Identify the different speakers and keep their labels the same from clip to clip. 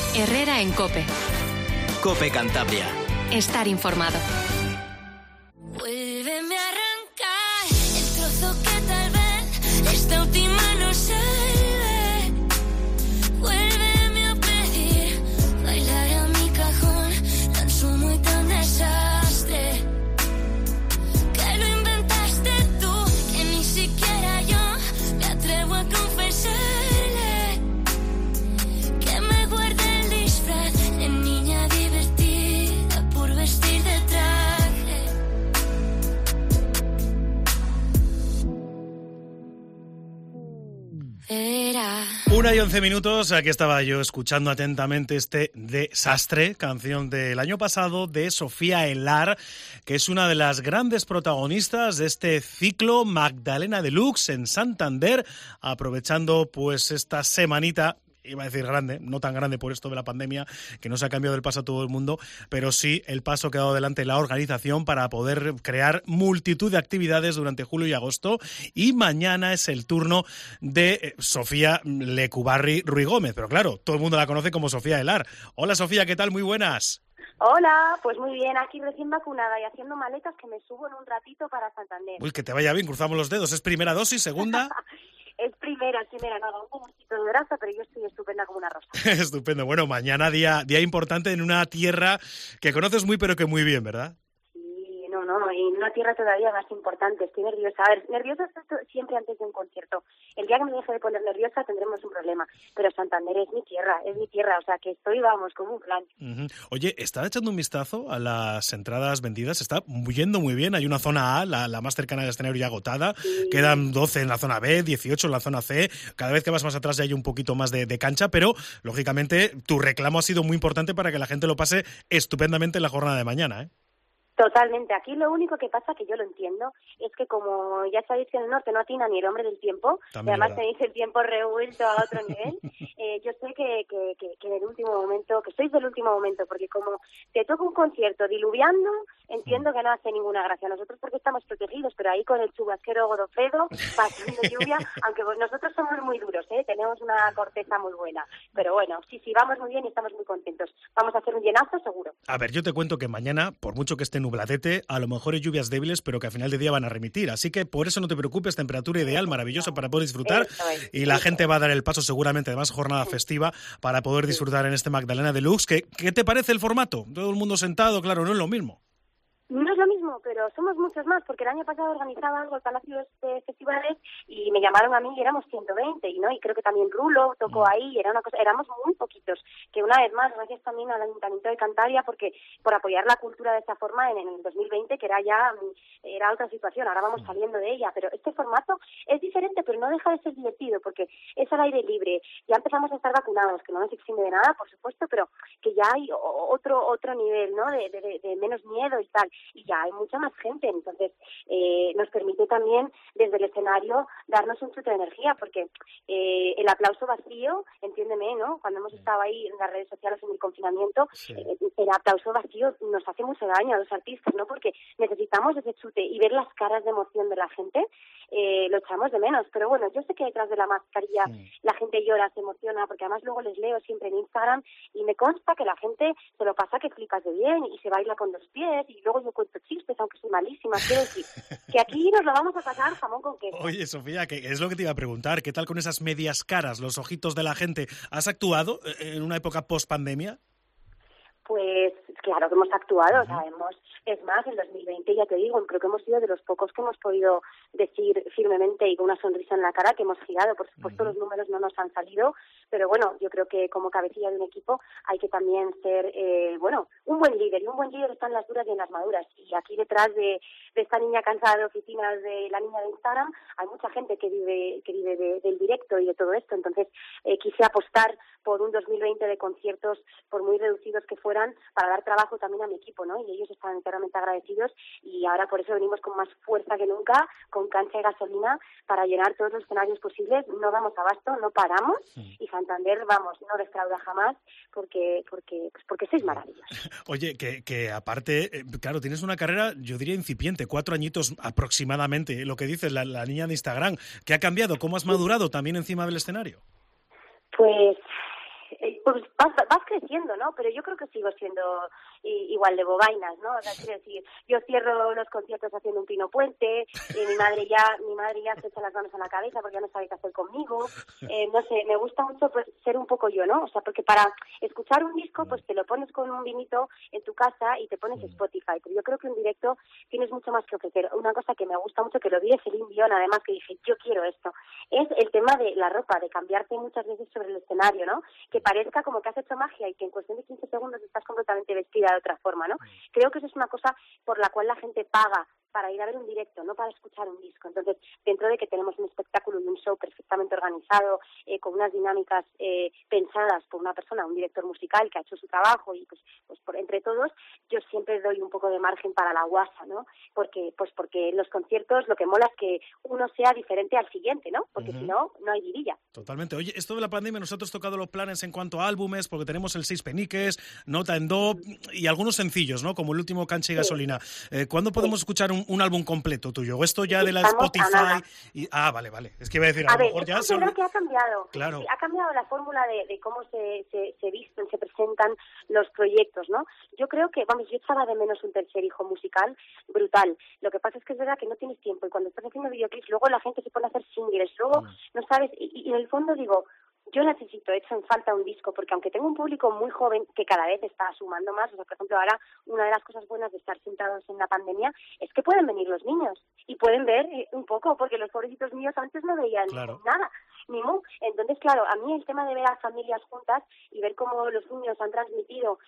Speaker 1: Herrera en COPE.
Speaker 2: COPE Cantabria.
Speaker 1: Estar informado.
Speaker 3: Vuélveme a arrancar el trozo que tal vez esta última no salve. Vuélveme a pedir bailar a mi cajón tan sumo y tan desastre. Que lo inventaste tú, que ni siquiera yo me atrevo a confesarle. Que me guarde el disfraz de niña divertida por vestir de traje.
Speaker 4: 1:11, aquí estaba yo escuchando atentamente este Desastre, canción del año pasado de Sofía Elar, que es una de las grandes protagonistas de este ciclo Magdalena Deluxe en Santander, aprovechando pues esta semanita. Iba a decir grande, no tan grande por esto de la pandemia, que no se ha cambiado el paso a todo el mundo, pero sí el paso que ha dado adelante la organización para poder crear multitud de actividades durante julio y agosto. Y mañana es el turno de Sofía Lecubarri Ruiz Gómez, pero claro, todo el mundo la conoce como Sofía Elar. Hola Sofía, ¿qué tal? Muy buenas.
Speaker 5: Hola, pues muy bien, aquí recién vacunada y haciendo maletas que me subo en un ratito para Santander.
Speaker 4: Uy, que te vaya bien, cruzamos los dedos. ¿Es primera dosis, segunda?
Speaker 5: Es primera, no, un poquito de grasa, pero yo estoy estupenda como una rosa.
Speaker 4: Estupendo. Bueno, mañana día importante en una tierra que conoces muy pero que muy bien, ¿verdad?
Speaker 5: Sí, no, y en una tierra todavía más importante. Estoy nerviosa. A ver, nerviosa estoy siempre antes de un concierto. El día que me deje de poner nerviosa tendremos un problema. Pero Santander es mi tierra, o sea que estoy, vamos, como un plan.
Speaker 4: Uh-huh. Oye, estaba echando un vistazo a las entradas vendidas, está yendo muy bien. Hay una zona A, la más cercana al escenario ya agotada, sí. Quedan 12 en la zona B, 18 en la zona C, cada vez que vas más atrás ya hay un poquito más de cancha, pero lógicamente tu reclamo ha sido muy importante para que la gente lo pase estupendamente en la jornada de mañana, ¿eh?
Speaker 5: Totalmente. Aquí lo único que pasa, que yo lo entiendo, es que como ya sabéis que en el norte no atina ni el hombre del tiempo, y además tenéis el tiempo revuelto a otro nivel, yo sé que en el último momento, que sois del último momento, porque como te toca un concierto diluviando, entiendo que no hace ninguna gracia. Nosotros porque estamos protegidos, pero ahí con el chubasquero Godofredo, pasando lluvia, aunque nosotros somos muy duros, tenemos una corteza muy buena. Pero bueno, sí, vamos muy bien y estamos muy contentos. Vamos a hacer un llenazo seguro.
Speaker 4: A ver, yo te cuento que mañana, por mucho que esté nubladete, a lo mejor hay lluvias débiles, pero que al final de día van a remitir. Así que por eso no te preocupes, temperatura ideal, maravillosa para poder disfrutar. Y la gente va a dar el paso seguramente, además jornada festiva, para poder disfrutar en este Magdalena Deluxe. ¿Qué te parece el formato? Todo el mundo sentado, claro, no es lo mismo.
Speaker 5: No es lo mismo, pero somos muchos más, porque el año pasado organizaba algo el Palacio de Festivales y me llamaron a mí y éramos 120, y creo que también Rulo tocó ahí, y era una cosa, éramos muy poquitos, que una vez más, gracias también al Ayuntamiento de Cantabria, porque por apoyar la cultura de esta forma en el 2020, que era otra situación, ahora vamos saliendo de ella, pero este formato es diferente, pero no deja de ser divertido, porque es al aire libre, ya empezamos a estar vacunados, que no nos exime de nada, por supuesto, pero que ya hay otro nivel, ¿no?, de menos miedo y tal, y ya hay mucha más gente, entonces nos permite también desde el escenario darnos un chute de energía, porque el aplauso vacío, entiéndeme, ¿no?, cuando hemos estado ahí en las redes sociales en el confinamiento, sí. El aplauso vacío nos hace mucho daño a los artistas, ¿no?, porque necesitamos ese chute y ver las caras de emoción de la gente, lo echamos de menos, pero bueno, yo sé que detrás de la mascarilla la gente llora, se emociona, porque además luego les leo siempre en Instagram y me consta que la gente se lo pasa que flipas de bien y se baila con los pies y luego yo cuento chistes, aunque soy malísima, quiero decir que aquí nos lo vamos a pasar jamón con queso.
Speaker 4: Oye, Sofía, que es lo que te iba a preguntar, ¿qué tal con esas medias caras, los ojitos de la gente? ¿Has actuado en una época post-pandemia?
Speaker 5: Pues claro que hemos actuado, sabemos. Es más, en 2020, ya te digo, creo que hemos sido de los pocos que hemos podido decir firmemente y con una sonrisa en la cara que hemos girado. Por supuesto, los números no nos han salido, pero bueno, yo creo que como cabecilla de un equipo hay que también ser, un buen líder. Y un buen líder está en las duras y en las maduras. Y aquí detrás de esta niña cansada de oficinas, de la niña de Instagram, hay mucha gente que vive del directo y de todo esto. Entonces, quise apostar por un 2020 de conciertos, por muy reducidos que fueran, para dar trabajo también a mi equipo, ¿no? Y ellos están enteramente agradecidos y ahora por eso venimos con más fuerza que nunca, con cancha y gasolina, para llenar todos los escenarios posibles. No damos abasto, no paramos y Santander, vamos, no defrauda jamás porque sois maravillosos.
Speaker 4: Oye, que aparte, claro, tienes una carrera, yo diría incipiente, 4 añitos aproximadamente, lo que dices, la niña de Instagram. ¿Qué ha cambiado? ¿Cómo has madurado también encima del escenario?
Speaker 5: Pues pues vas creciendo, ¿no? Pero yo creo que sigo siendo igual de bobainas, ¿no? O sea, quiero decir, yo cierro los conciertos haciendo un pino puente, mi madre ya se echa las manos a la cabeza porque ya no sabe qué hacer conmigo, no sé, me gusta mucho pues ser un poco yo, ¿no? O sea, porque para escuchar un disco pues te lo pones con un vinito en tu casa y te pones Spotify, pero yo creo que en directo tienes mucho más que ofrecer. Una cosa que me gusta mucho, que lo vi de Celine Dion, además, que dije, yo quiero esto, es el tema de la ropa, de cambiarte muchas veces sobre el escenario, ¿no? Que parezca como que has hecho magia y que en cuestión de 15 segundos estás completamente vestida de otra forma, ¿no? Creo que eso es una cosa por la cual la gente paga para ir a ver un directo, no para escuchar un disco. Entonces, dentro de que tenemos un espectáculo y un show perfectamente organizado, con unas dinámicas pensadas por una persona, un director musical que ha hecho su trabajo y pues entre todos, yo siempre doy un poco de margen para la guasa, ¿no? Porque en los conciertos lo que mola es que uno sea diferente al siguiente, ¿no? Porque si no, no hay vidilla.
Speaker 4: Totalmente. Oye, esto de la pandemia, nosotros tocado los planes en cuanto a álbumes, porque tenemos el 6 peniques, Nota en Do y algunos sencillos, ¿no? Como el último Cancha y Gasolina. ¿Cuándo podemos escuchar un álbum completo tuyo? ¿Esto ya de la Spotify? Vale. Es que iba a decir, a lo mejor ya...
Speaker 5: Yo creo que ha cambiado.
Speaker 4: Claro.
Speaker 5: Sí, ha cambiado la fórmula de cómo se visten, se presentan los proyectos, ¿no? Yo creo que, yo echaba de menos un tercer hijo musical brutal. Lo que pasa es que es verdad que no tienes tiempo y cuando estás haciendo videoclips, luego la gente se pone a hacer singles, luego no sabes, y en el fondo digo, yo necesito, he hecho en falta un disco, porque aunque tengo un público muy joven que cada vez está sumando más, o sea, por ejemplo, ahora una de las cosas buenas de estar sentados en la pandemia es que pueden venir los niños y pueden ver un poco, porque los pobrecitos míos antes no veían nada, ni mu. Entonces, claro, a mí el tema de ver a familias juntas y ver cómo los niños han transmitido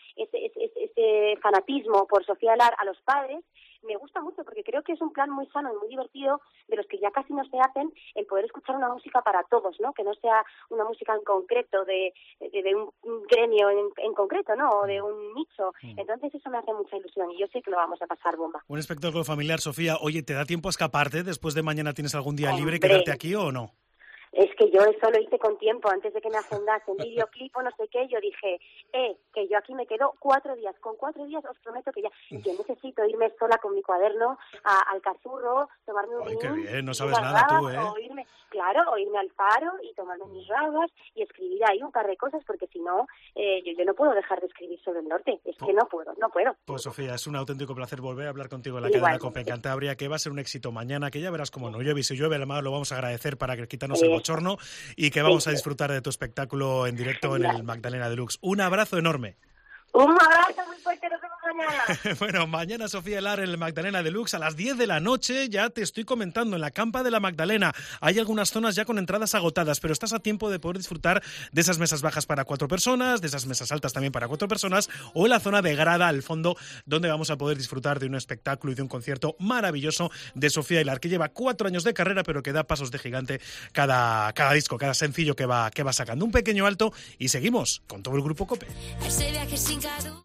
Speaker 5: ese fanatismo por Sofía Alar a los padres, me gusta mucho porque creo que es un plan muy sano y muy divertido de los que ya casi no se hacen, el poder escuchar una música para todos, ¿no? Que no sea una música en concreto de un gremio en concreto, ¿no? O de un nicho. Entonces eso me hace mucha ilusión y yo sé que lo vamos a pasar bomba.
Speaker 4: Un espectáculo familiar, Sofía. Oye, ¿te da tiempo a escaparte? ¿Después de mañana tienes algún día libre y quedarte aquí o no?
Speaker 5: Es que yo eso lo hice con tiempo, antes de que me agendasen videoclip o no sé qué, yo dije, que yo aquí me quedo 4 días, con 4 días os prometo que ya, yo necesito irme sola con mi cuaderno al Cazurro, tomarme un
Speaker 4: ¡ay, qué bien! No sabes
Speaker 5: rabas,
Speaker 4: nada tú, ¿eh?
Speaker 5: O irme al Faro y tomarme mis rabas y escribir ahí un par de cosas, porque si no, yo no puedo dejar de escribir sobre el norte, es que no puedo.
Speaker 4: Pues Sofía, es un auténtico placer volver a hablar contigo en la cadena COPE en Cantabria, que va a ser un éxito mañana, que ya verás cómo no llueve, y si llueve además lo vamos a agradecer para que quitarnos el bochorno y que vamos a disfrutar de tu espectáculo en directo en el Magdalena Deluxe. Un abrazo enorme.
Speaker 5: Un abrazo muy fuerte, nos vemos mañana.
Speaker 4: Bueno, mañana Sofía Alar en el Magdalena Deluxe a las 10 de la noche, ya te estoy comentando, en la Campa de la Magdalena. Hay algunas zonas ya con entradas agotadas, pero estás a tiempo de poder disfrutar de esas mesas bajas para 4 personas, de esas mesas altas también para 4 personas, o en la zona de grada al fondo, donde vamos a poder disfrutar de un espectáculo y de un concierto maravilloso de Sofía Alar, que lleva 4 años de carrera, pero que da pasos de gigante cada disco, cada sencillo que va sacando. Un pequeño alto y seguimos con todo el grupo COPE.
Speaker 3: Ese viaje sin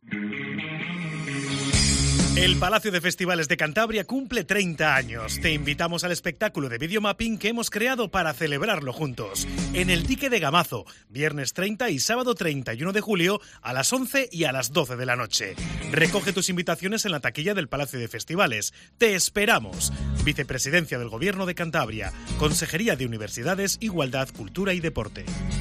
Speaker 4: El Palacio de Festivales de Cantabria cumple 30 años. Te invitamos al espectáculo de videomapping que hemos creado para celebrarlo juntos. En el Dique de Gamazo, viernes 30 y sábado 31 de julio a las 11 y a las 12 de la noche. Recoge tus invitaciones en la taquilla del Palacio de Festivales. ¡Te esperamos! Vicepresidencia del Gobierno de Cantabria, Consejería de Universidades, Igualdad, Cultura y Deporte.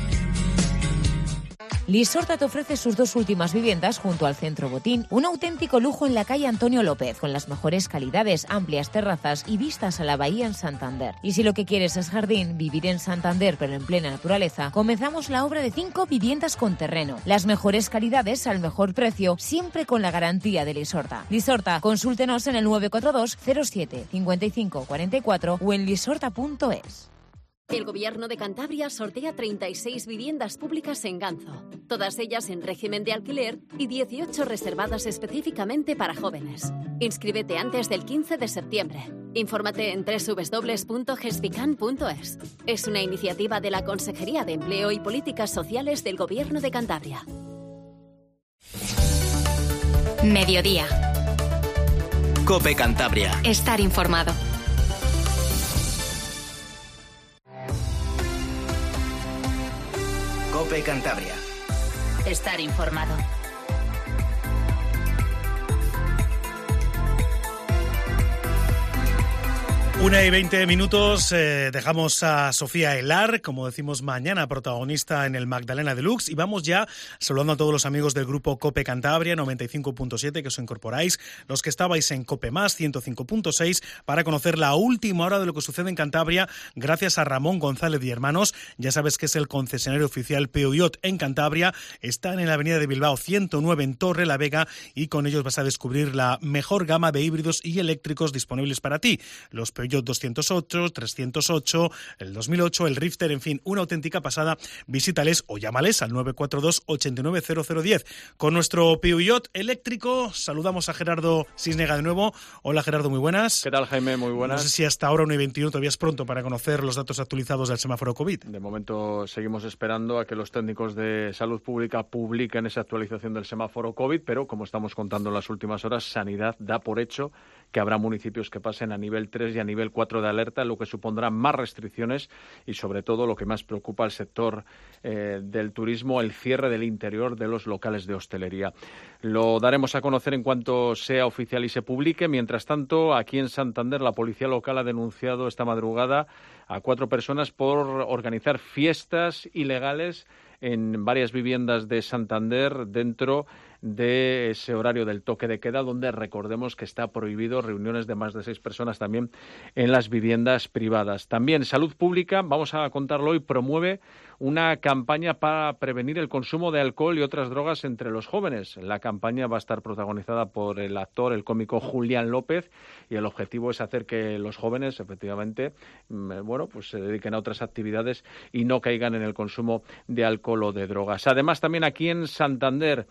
Speaker 6: Lisorta te ofrece sus 2 últimas viviendas junto al Centro Botín, un auténtico lujo en la calle Antonio López, con las mejores calidades, amplias terrazas y vistas a la bahía en Santander. Y si lo que quieres es jardín, vivir en Santander pero en plena naturaleza, comenzamos la obra de 5 viviendas con terreno. Las mejores calidades al mejor precio, siempre con la garantía de Lisorta. Lisorta, consúltenos en el 942 07 55 44 o en lisorta.es.
Speaker 7: El Gobierno de Cantabria sortea 36 viviendas públicas en Ganzo, todas ellas en régimen de alquiler y 18 reservadas específicamente para jóvenes. Inscríbete antes del 15 de septiembre. Infórmate en www.gesfican.es. Es una iniciativa de la Consejería de Empleo y Políticas Sociales del Gobierno de Cantabria.
Speaker 1: Mediodía.
Speaker 2: COPE Cantabria.
Speaker 1: Estar informado.
Speaker 2: COPE Cantabria.
Speaker 1: Estar informado.
Speaker 4: 1:20, dejamos a Sofía Elar, como decimos mañana, protagonista en el Magdalena Deluxe, y vamos ya saludando a todos los amigos del grupo COPE Cantabria 95.7 que os incorporáis, los que estabais en COPE Más 105.6 para conocer la última hora de lo que sucede en Cantabria gracias a Ramón González y Hermanos. Ya sabes que es el concesionario oficial Peugeot en Cantabria, están en la avenida de Bilbao 109 en Torre la Vega, y con ellos vas a descubrir la mejor gama de híbridos y eléctricos disponibles para ti. Los Peugeot 208, 308, el 2008, el Rifter, en fin, una auténtica pasada. Visítales o llámales al 942 890010. Con nuestro Peugeot eléctrico saludamos a Gerardo Cisnega de nuevo. Hola Gerardo, muy buenas.
Speaker 8: ¿Qué tal, Jaime? Muy buenas.
Speaker 4: No sé si hasta ahora 1:21 todavía es pronto para conocer los datos actualizados del semáforo COVID.
Speaker 8: De momento seguimos esperando a que los técnicos de salud pública publiquen esa actualización del semáforo COVID, pero como estamos contando en las últimas horas, Sanidad da por hecho que habrá municipios que pasen a nivel 3 y a nivel 4 de alerta, lo que supondrá más restricciones y, sobre todo, lo que más preocupa al sector del turismo, el cierre del interior de los locales de hostelería. Lo daremos a conocer en cuanto sea oficial y se publique. Mientras tanto, aquí en Santander, la policía local ha denunciado esta madrugada a 4 personas por organizar fiestas ilegales en varias viviendas de Santander dentro de ese horario del toque de queda, donde recordemos que está prohibido reuniones de más de 6 personas también en las viviendas privadas. También Salud Pública, vamos a contarlo hoy, promueve una campaña para prevenir el consumo de alcohol y otras drogas entre los jóvenes. La campaña va a estar protagonizada por el actor, el cómico Julián López, y el objetivo es hacer que los jóvenes, efectivamente, pues se dediquen a otras actividades y no caigan en el consumo de alcohol o de drogas. Además, también aquí en Santander,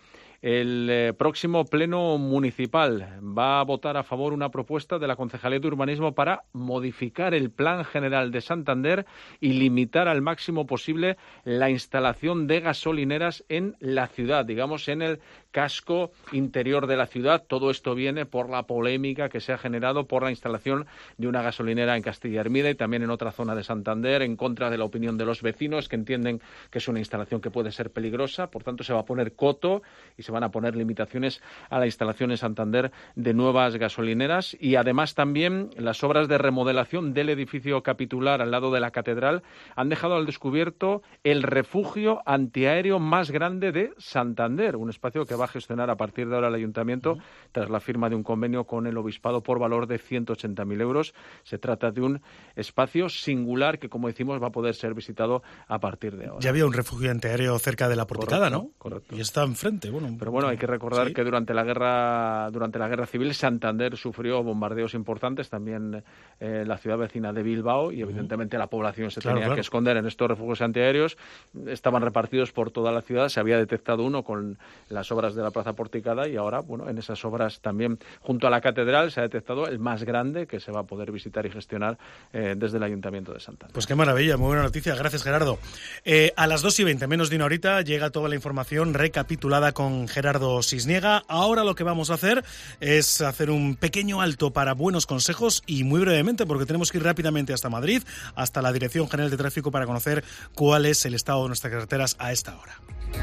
Speaker 8: el próximo pleno municipal va a votar a favor una propuesta de la Concejalía de Urbanismo para modificar el Plan General de Santander y limitar al máximo posible la instalación de gasolineras en la ciudad, digamos en el casco interior de la ciudad. Todo esto viene por la polémica que se ha generado por la instalación de una gasolinera en Castilla Hermida y también en otra zona de Santander, en contra de la opinión de los vecinos, que entienden que es una instalación que puede ser peligrosa. Por tanto, se va a poner coto y se van a poner limitaciones a la instalación en Santander de nuevas gasolineras. Y además también las obras de remodelación del edificio capitular al lado de la catedral han dejado al descubierto el refugio antiaéreo más grande de Santander, un espacio que va a gestionar a partir de ahora el ayuntamiento tras la firma de un convenio con el obispado por valor de 180.000 euros. Se trata de un espacio singular que, como decimos, va a poder ser visitado a partir de ahora.
Speaker 4: Ya había un refugio antiaéreo cerca de la Porticada,
Speaker 8: correcto,
Speaker 4: ¿no?
Speaker 8: Correcto.
Speaker 4: Y está enfrente,
Speaker 8: Pero bueno, hay que recordar que durante la guerra civil Santander sufrió bombardeos importantes, también la ciudad vecina de Bilbao, y evidentemente la población se tenía que esconder en estos refugios antiaéreos. Estaban repartidos por toda la ciudad, se había detectado uno con las obras de la Plaza Porticada y ahora, en esas obras también junto a la catedral se ha detectado el más grande que se va a poder visitar y gestionar desde el Ayuntamiento de Santander.
Speaker 4: Pues qué maravilla, muy buena noticia, gracias Gerardo. A las 2:20, menos de una horita, llega toda la información recapitulada con Gerardo Cisniega. Ahora lo que vamos a hacer es hacer un pequeño alto para buenos consejos y muy brevemente, porque tenemos que ir rápidamente hasta Madrid, hasta la Dirección General de Tráfico, para conocer cuál es el estado de nuestras carreteras a esta hora.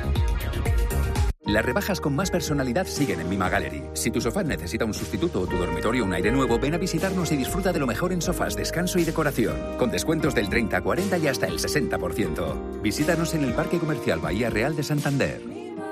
Speaker 9: Las rebajas con más personalidad siguen en Mima Gallery. Si tu sofá necesita un sustituto o tu dormitorio un aire nuevo, ven a visitarnos y disfruta de lo mejor en sofás, descanso y decoración. Con descuentos del 30, 40 y hasta el 60%. Visítanos en el Parque Comercial Bahía Real de Santander.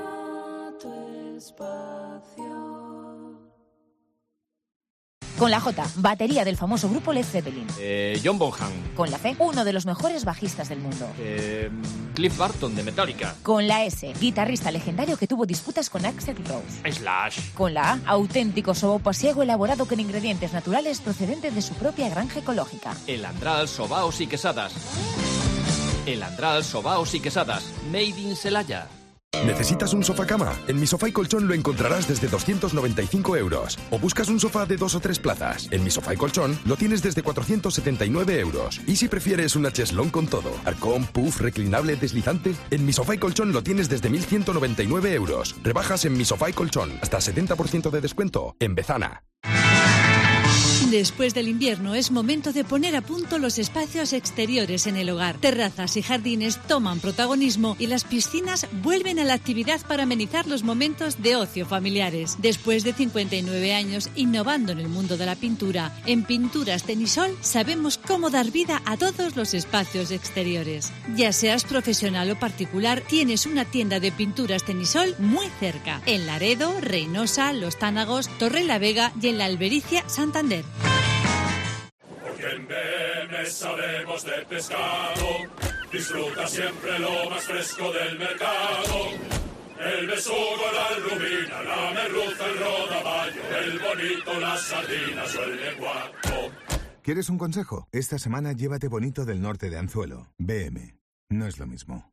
Speaker 6: Con la J, batería del famoso grupo Led Zeppelin.
Speaker 10: John Bonham.
Speaker 6: Con la C, uno de los mejores bajistas del mundo.
Speaker 10: Cliff Burton de Metallica.
Speaker 6: Con la S, guitarrista legendario que tuvo disputas con Axl Rose.
Speaker 10: Slash.
Speaker 6: Con la A, auténtico sobopasiego elaborado con ingredientes naturales procedentes de su propia granja ecológica.
Speaker 10: El Andral, Sobaos y Quesadas. El Andral, Sobaos y Quesadas. Made in Celaya.
Speaker 11: ¿Necesitas un sofá cama? En Mi Sofá y Colchón lo encontrarás desde 295 euros. ¿O buscas un sofá de 2 o 3 plazas? En Mi Sofá y Colchón lo tienes desde 479 euros. Y si prefieres una cheslón con todo, arcón, puff, reclinable, deslizante, en Mi Sofá y Colchón lo tienes desde 1.199 euros. Rebajas en Mi Sofá y Colchón, hasta 70% de descuento en Bezana.
Speaker 12: Después del invierno es momento de poner a punto los espacios exteriores en el hogar. Terrazas y jardines toman protagonismo y las piscinas vuelven a la actividad para amenizar los momentos de ocio familiares. Después de 59 años innovando en el mundo de la pintura, en Pinturas Tenisol sabemos cómo dar vida a todos los espacios exteriores. Ya seas profesional o particular, tienes una tienda de Pinturas Tenisol muy cerca. En Laredo, Reynosa, Los Tánagos, Torrelavega y en la Albericia, Santander.
Speaker 13: Porque en BM sabemos de pescado, disfruta siempre lo más fresco del mercado. El besugo, la lubina, la merluza, el rodaballo, el bonito, las sardinas o el lenguado.
Speaker 14: ¿Quieres un consejo? Esta semana llévate bonito del norte de Anzuelo. BM. No es lo mismo.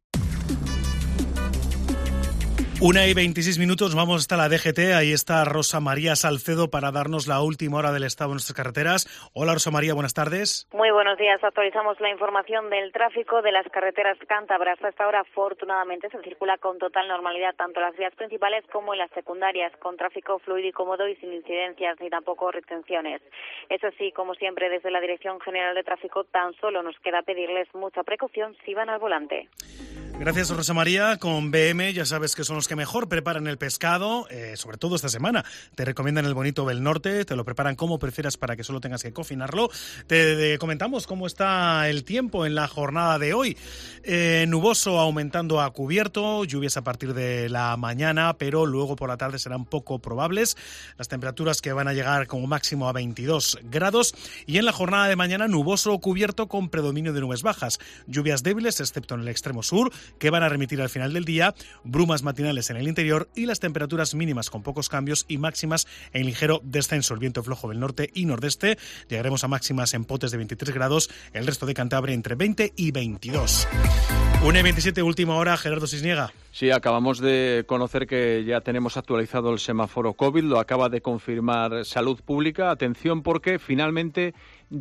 Speaker 4: 1:26, vamos hasta la DGT, ahí está Rosa María Salcedo para darnos la última hora del estado de nuestras carreteras. Hola Rosa María, buenas tardes.
Speaker 15: Muy buenos días, actualizamos la información del tráfico de las carreteras cántabras. Hasta ahora afortunadamente se circula con total normalidad tanto en las vías principales como en las secundarias, con tráfico fluido y cómodo y sin incidencias ni tampoco retenciones. Eso sí, como siempre desde la Dirección General de Tráfico tan solo nos queda pedirles mucha precaución si van al volante.
Speaker 4: Gracias Rosa María. Con BM ya sabes que son los que mejor preparan el pescado, sobre todo esta semana. Te recomiendan el bonito del norte, te lo preparan como prefieras para que solo tengas que cocinarlo. Te comentamos cómo está el tiempo en la jornada de hoy. Nuboso aumentando a cubierto, lluvias a partir de la mañana, pero luego por la tarde serán poco probables. Las temperaturas que van a llegar como máximo a 22 grados y en la jornada de mañana nuboso o cubierto con predominio de nubes bajas. Lluvias débiles, excepto en el extremo sur, que van a remitir al final del día, brumas matinales en el interior y las temperaturas mínimas con pocos cambios y máximas en ligero descenso. El viento flojo del norte y nordeste, llegaremos a máximas en Potes de 23 grados, el resto de Cantabria entre 20 y 22. 1:27, última hora, Gerardo Cisniega.
Speaker 8: Sí, acabamos de conocer que ya tenemos actualizado el semáforo COVID, lo acaba de confirmar Salud Pública. Atención porque finalmente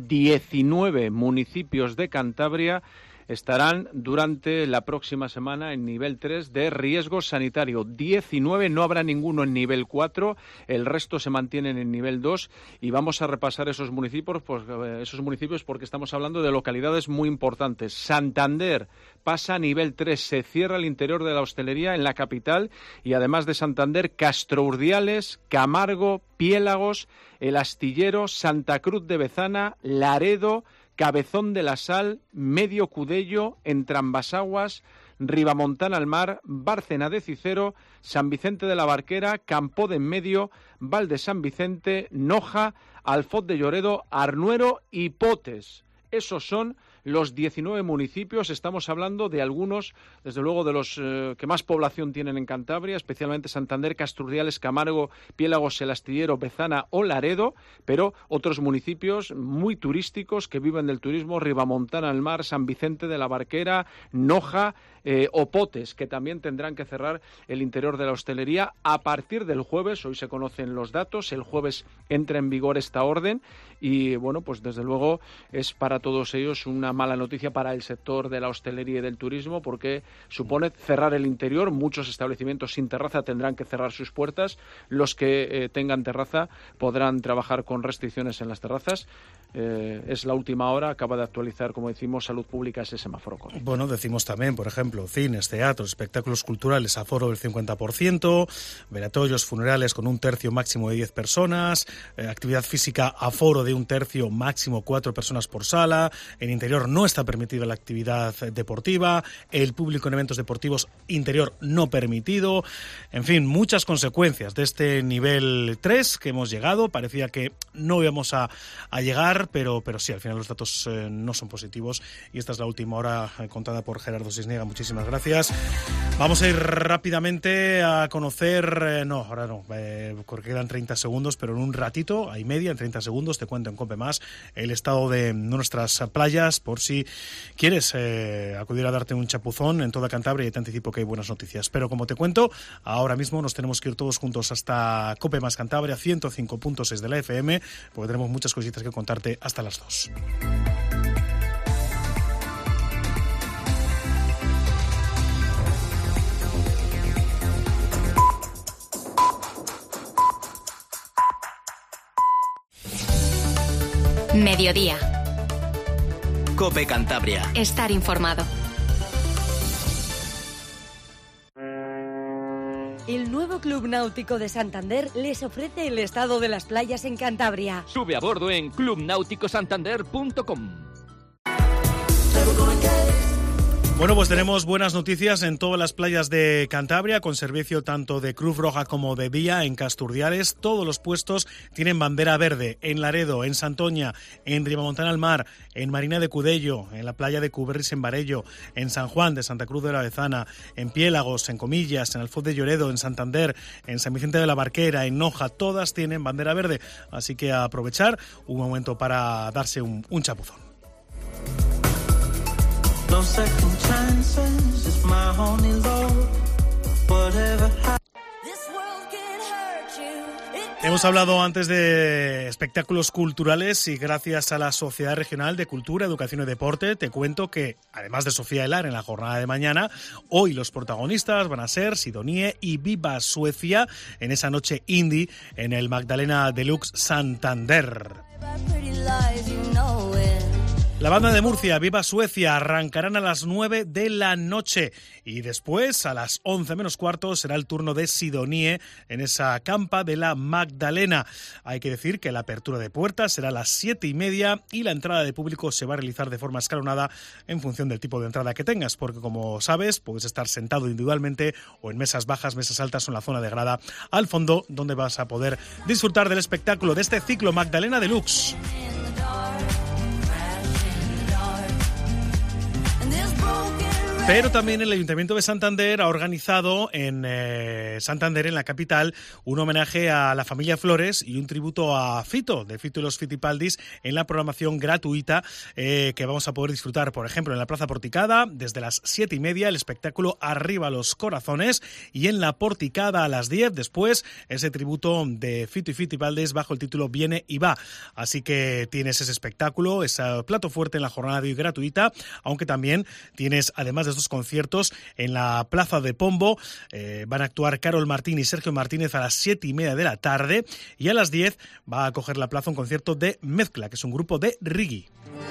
Speaker 8: 19 municipios de Cantabria estarán durante la próxima semana en nivel 3 de riesgo sanitario. 19, no habrá ninguno en nivel 4, el resto se mantienen en nivel 2 y vamos a repasar esos municipios porque estamos hablando de localidades muy importantes. Santander pasa a nivel 3, se cierra el interior de la hostelería en la capital y además de Santander, Castrourdiales, Camargo, Piélagos, El Astillero, Santa Cruz de Bezana, Laredo, Cabezón de la Sal, Medio Cudello, Entrambas-Aguas, Ribamontana al Mar, Bárcena de Cicero, San Vicente de la Barquera, Campo de Enmedio, Val de San Vicente, Noja, Alfoz de Lloredo, Arnuero y Potes. Esos son los 19 municipios. Estamos hablando de algunos, desde luego, de los que más población tienen en Cantabria, especialmente Santander, Casturdiales, Camargo, Piélagos, El Astillero, Bezana o Laredo, pero otros municipios muy turísticos que viven del turismo, Ribamontana al Mar, San Vicente de la Barquera, Noja o Potes, que también tendrán que cerrar el interior de la hostelería a partir del jueves. Hoy se conocen los datos, el jueves entra en vigor esta orden y, bueno, pues desde luego es para todos ellos una mala noticia para el sector de la hostelería y del turismo porque supone cerrar el interior. Muchos establecimientos sin terraza tendrán que cerrar sus puertas. Los que tengan terraza podrán trabajar con restricciones en las terrazas. Es la última hora, acaba de actualizar, como decimos, Salud Pública ese semáforo COVID.
Speaker 4: Bueno, decimos también, por ejemplo, cines, teatros, espectáculos culturales, aforo del 50%, velatorios, funerales con 1/3 máximo de 10 personas, actividad física, aforo de 1/3 máximo 4 personas por sala, en interior no está permitida la actividad deportiva, el público en eventos deportivos interior no permitido, en fin, muchas consecuencias de este nivel 3 que hemos llegado. Parecía que no íbamos a llegar, pero sí, al final los datos no son positivos y esta es la última hora contada por Gerardo Cisniega. Muchísimas gracias. Vamos a ir rápidamente a conocer, ahora no, porque quedan 30 segundos, pero en un ratito, en 30 segundos, te cuento en COPE Más el estado de nuestras playas, por si quieres acudir a darte un chapuzón en toda Cantabria, y te anticipo que hay buenas noticias. Pero como te cuento, ahora mismo nos tenemos que ir todos juntos hasta COPE Más Cantabria, 105.6 de la FM, porque tenemos muchas cositas que contarte hasta las 2.
Speaker 1: Mediodía.
Speaker 2: COPE Cantabria.
Speaker 1: Estar informado.
Speaker 16: El nuevo Club Náutico de Santander les ofrece el estado de las playas en Cantabria.
Speaker 10: Sube a bordo en clubnauticosantander.com.
Speaker 4: Bueno, pues tenemos buenas noticias en todas las playas de Cantabria, con servicio tanto de Cruz Roja como de Vía en Casturdiales. Todos los puestos tienen bandera verde: en Laredo, en Santoña, en Ribamontana al Mar, en Marina de Cudello, en la playa de Cuberris en Barello, en San Juan de Santa Cruz de la Bezana, en Piélagos, en Comillas, en Alfoz de Lloredo, en Santander, en San Vicente de la Barquera, en Noja. Todas tienen bandera verde, así que a aprovechar un momento para darse un chapuzón.
Speaker 17: No second chances, it's my only load. Whatever happens.
Speaker 4: Hemos hablado antes de espectáculos culturales y gracias a la Sociedad Regional de Cultura, Educación y Deporte te cuento que, además de Sofía Elar en la jornada de mañana, hoy los protagonistas van a ser Sidonie y Viva Suecia en esa noche indie en el Magdalena Deluxe Santander. La banda de Murcia, Viva Suecia, arrancarán a las 9 de la noche y después a las 11 menos cuarto será el turno de Sidonie en esa campa de la Magdalena. Hay que decir que la apertura de puertas será a las 7:30 y la entrada de público se va a realizar de forma escalonada en función del tipo de entrada que tengas, porque como sabes puedes estar sentado individualmente o en mesas bajas, mesas altas o en la zona de grada al fondo, donde vas a poder disfrutar del espectáculo de este ciclo Magdalena Deluxe. Pero también el Ayuntamiento de Santander ha organizado en Santander, en la capital, un homenaje a la familia Flores y un tributo a Fito, de Fito y los Fitipaldis, en la programación gratuita que vamos a poder disfrutar, por ejemplo, en la Plaza Porticada, desde las 7:30, el espectáculo Arriba los Corazones, y en la Porticada a las 10, después, ese tributo de Fito y Fitipaldis bajo el título Viene y Va. Así que tienes ese espectáculo, ese plato fuerte en la jornada de hoy gratuita, aunque también tienes, además de estos conciertos, en la Plaza de Pombo van a actuar Carol Martín y Sergio Martínez a las 7:30 de la tarde, y a las 10 va a coger la plaza un concierto de Mezcla, que es un grupo de reggae.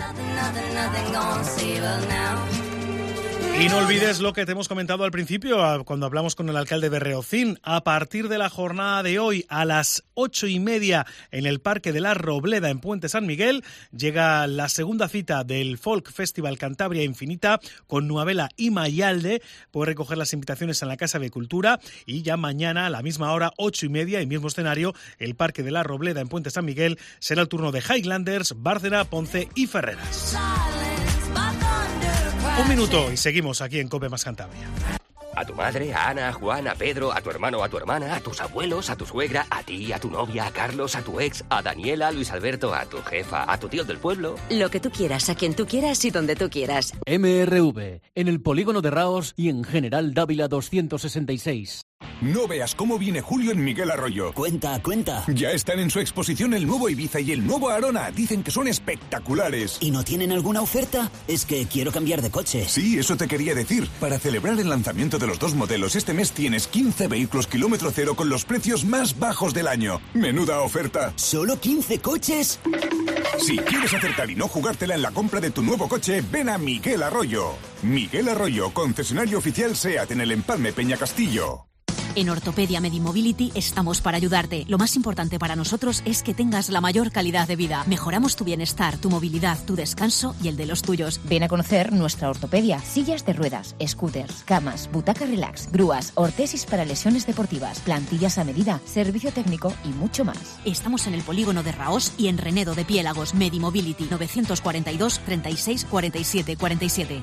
Speaker 4: Y no olvides lo que te hemos comentado al principio, cuando hablamos con el alcalde Berriozín. A partir de la jornada de hoy, a las 8:30, en el Parque de la Robleda, en Puente San Miguel, llega la segunda cita del Folk Festival Cantabria Infinita, con Nuavela y Mayalde. Puedes recoger las invitaciones en la Casa de Cultura, y ya mañana, a la misma hora, 8:30, y mismo escenario, el Parque de la Robleda, en Puente San Miguel, será el turno de Highlanders, Bárcena, Ponce y Ferreras. Un minuto y seguimos aquí en COPE más Cantabria.
Speaker 18: A tu madre, a Ana, a Juan, a Pedro, a tu hermano o a tu hermana, a tus abuelos, a tu suegra, a ti, a tu novia, a Carlos, a tu ex, a Daniela, a Luis Alberto, a tu jefa, a tu tío del pueblo.
Speaker 19: Lo que tú quieras, a quien tú quieras y donde tú quieras.
Speaker 20: MRV, en el Polígono de Raos y en General Dávila 266.
Speaker 21: No veas cómo viene Julio en Miguel Arroyo.
Speaker 22: Cuenta.
Speaker 21: Ya están en su exposición el nuevo Ibiza y el nuevo Arona. Dicen que son espectaculares.
Speaker 22: ¿Y no tienen alguna oferta? Es que quiero cambiar de coche.
Speaker 21: Sí, eso te quería decir. Para celebrar el lanzamiento de los dos modelos, este mes tienes 15 vehículos kilómetro cero con los precios más bajos del año. ¡Menuda oferta!
Speaker 22: ¿Solo 15 coches?
Speaker 21: Si quieres acertar y no jugártela en la compra de tu nuevo coche, ven a Miguel Arroyo. Miguel Arroyo, concesionario oficial SEAT en el Empalme Peñacastillo.
Speaker 23: En Ortopedia Medimobility estamos para ayudarte. Lo más importante para nosotros es que tengas la mayor calidad de vida. Mejoramos tu bienestar, tu movilidad, tu descanso y el de los tuyos.
Speaker 6: Ven a conocer nuestra ortopedia. Sillas de ruedas, scooters, camas, butaca relax, grúas, ortesis para lesiones deportivas, plantillas a medida, servicio técnico y mucho más.
Speaker 23: Estamos en el Polígono de Raos y en Renedo de Piélagos. Medimobility 942 36 47 47.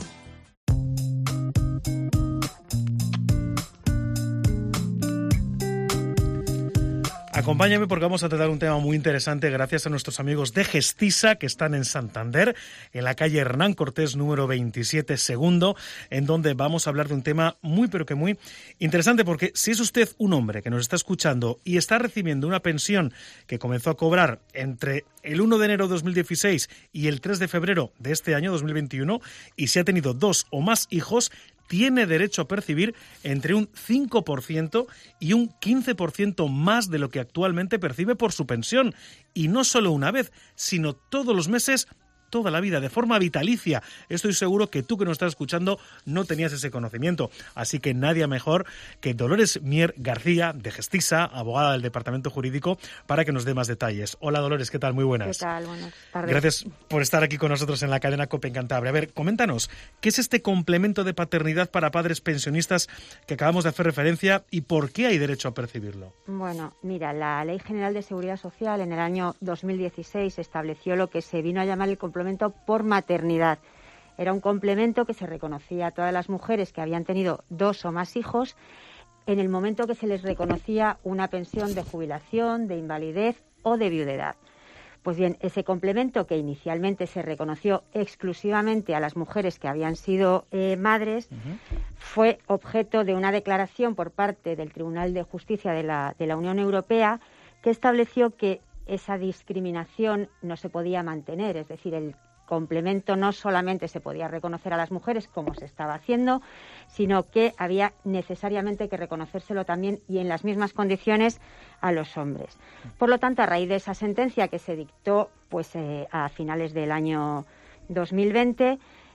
Speaker 4: Acompáñame porque vamos a tratar un tema muy interesante gracias a nuestros amigos de Gestisa, que están en Santander, en la calle Hernán Cortés número 27 segundo, en donde vamos a hablar de un tema muy pero que muy interesante, porque si es usted un hombre que nos está escuchando y está recibiendo una pensión que comenzó a cobrar entre el 1 de enero de 2016 y el 3 de febrero de este año 2021, y si ha tenido 2 o más hijos, tiene derecho a percibir entre un 5% y un 15% más de lo que actualmente percibe por su pensión. Y no solo una vez, sino todos los meses, toda la vida, de forma vitalicia. Estoy seguro que tú que nos estás escuchando no tenías ese conocimiento. Así que nadie mejor que Dolores Mier García, de Gestisa, abogada del Departamento Jurídico, para que nos dé más detalles. Hola Dolores, ¿qué tal? Muy buenas.
Speaker 3: ¿Qué tal? Buenas tardes.
Speaker 4: Gracias por estar aquí con nosotros en la cadena COPE en Cantabria. A ver, coméntanos, ¿qué es este complemento de paternidad para padres pensionistas que acabamos de hacer referencia y por qué hay derecho a percibirlo?
Speaker 3: Bueno, mira, la Ley General de Seguridad Social en el año 2016 estableció lo que se vino a llamar el complemento por maternidad. Era un complemento que se reconocía a todas las mujeres que habían tenido 2 o más hijos en el momento que se les reconocía una pensión de jubilación, de invalidez o de viudedad. Pues bien, ese complemento que inicialmente se reconoció exclusivamente a las mujeres que habían sido madres, fue objeto de una declaración por parte del Tribunal de Justicia de la Unión Europea que estableció que esa discriminación no se podía mantener, es decir, el complemento no solamente se podía reconocer a las mujeres como se estaba haciendo, sino que había necesariamente que reconocérselo también y en las mismas condiciones a los hombres. Por lo tanto, a raíz de esa sentencia que se dictó a finales del año 2020,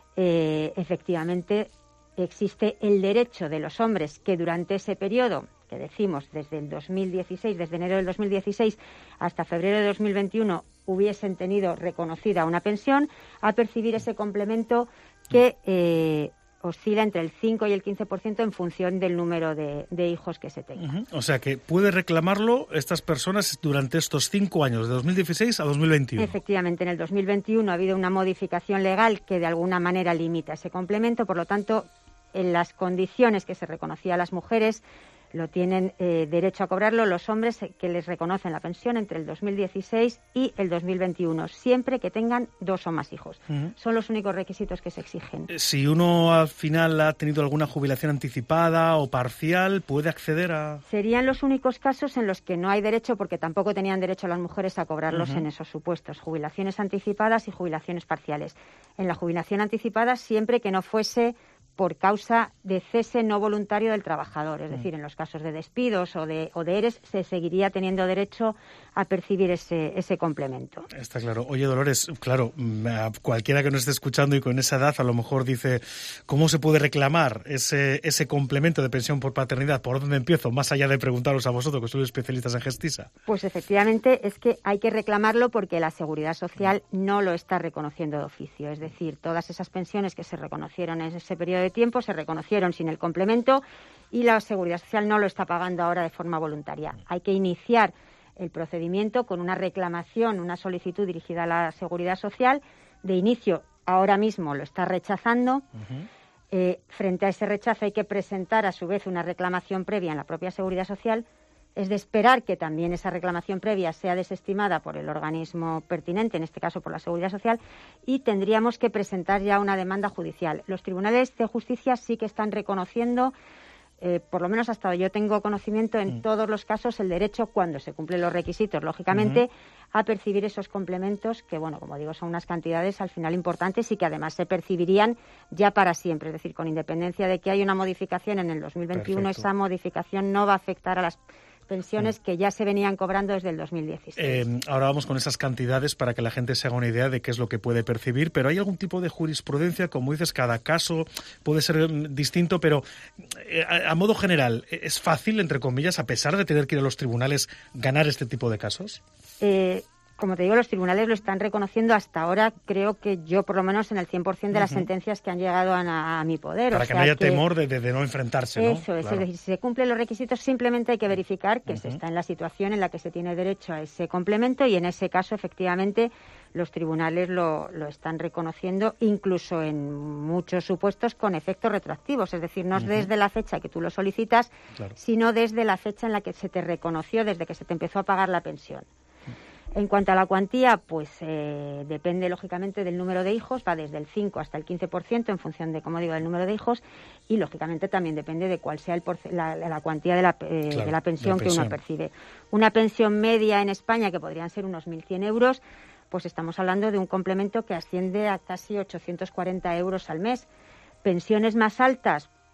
Speaker 3: efectivamente existe el derecho de los hombres que durante ese periodo, que decimos desde el 2016, desde enero del 2016 hasta febrero de 2021, hubiesen tenido reconocida una pensión, a percibir ese complemento que oscila entre el 5 y el 15% en función del número de hijos que se tenga.
Speaker 4: O sea, que puede reclamarlo estas personas durante estos 5 años, de 2016 a 2021.
Speaker 3: Efectivamente, en el 2021 ha habido una modificación legal que de alguna manera limita ese complemento, por lo tanto, en las condiciones que se reconocía a las mujeres, lo tienen derecho a cobrarlo los hombres que les reconocen la pensión entre el 2016 y el 2021, siempre que tengan 2 o más hijos. Son los únicos requisitos que se exigen.
Speaker 4: Si uno al final ha tenido alguna jubilación anticipada o parcial, ¿puede acceder a...?
Speaker 3: Serían los únicos casos en los que no hay derecho, porque tampoco tenían derecho las mujeres a cobrarlos en esos supuestos. Jubilaciones anticipadas y jubilaciones parciales. En la jubilación anticipada, siempre que no fuese por causa de cese no voluntario del trabajador. Es decir, en los casos de despidos o de ERES se seguiría teniendo derecho a percibir ese complemento.
Speaker 4: Está claro. Oye, Dolores, claro, a cualquiera que nos esté escuchando y con esa edad a lo mejor dice, ¿cómo se puede reclamar ese complemento de pensión por paternidad? ¿Por dónde empiezo? Más allá de preguntaros a vosotros, que sois especialistas en Gestisa.
Speaker 3: Pues efectivamente es que hay que reclamarlo porque la Seguridad Social no lo está reconociendo de oficio. Es decir, todas esas pensiones que se reconocieron en ese periodo de tiempo se reconocieron sin el complemento y la Seguridad Social no lo está pagando ahora de forma voluntaria. Hay que iniciar el procedimiento con una reclamación, una solicitud dirigida a la Seguridad Social. De inicio, ahora mismo lo está rechazando. Frente a ese rechazo hay que presentar a su vez una reclamación previa en la propia Seguridad Social. Es de esperar que también esa reclamación previa sea desestimada por el organismo pertinente, en este caso por la Seguridad Social, y tendríamos que presentar ya una demanda judicial. Los tribunales de justicia sí que están reconociendo, por lo menos hasta yo tengo conocimiento, en todos los casos el derecho, cuando se cumplen los requisitos, lógicamente, a percibir esos complementos que, bueno, como digo, son unas cantidades al final importantes y que además se percibirían ya para siempre. Es decir, con independencia de que hay una modificación en el 2021, Perfecto. Esa modificación no va a afectar a las pensiones que ya se venían cobrando desde el 2016.
Speaker 4: Ahora vamos con esas cantidades para que la gente se haga una idea de qué es lo que puede percibir, pero ¿hay algún tipo de jurisprudencia? Como dices, cada caso puede ser distinto, pero a modo general, ¿es fácil, entre comillas, a pesar de tener que ir a los tribunales, ganar este tipo de casos?
Speaker 3: Como te digo, los tribunales lo están reconociendo hasta ahora, creo que yo por lo menos en el 100% de las sentencias que han llegado a mi poder.
Speaker 4: Para que no haya temor de no enfrentarse, ¿no?
Speaker 3: Eso es, claro. Es decir, si se cumplen los requisitos simplemente hay que verificar que se está en la situación en la que se tiene derecho a ese complemento y en ese caso efectivamente los tribunales lo están reconociendo, incluso en muchos supuestos con efectos retroactivos, es decir, no es desde la fecha que tú lo solicitas, sino desde la fecha en la que se te reconoció, desde que se te empezó a pagar la pensión. En cuanto a la cuantía, pues depende lógicamente del número de hijos, va desde el 5 hasta el 15% en función de, como digo, del número de hijos y lógicamente también depende de cuál sea la cuantía de la pensión que uno percibe. Una pensión media en España, que podrían ser unos 1.100 euros, pues estamos hablando de un complemento que asciende a casi 840 euros al mes. Pensiones más altas,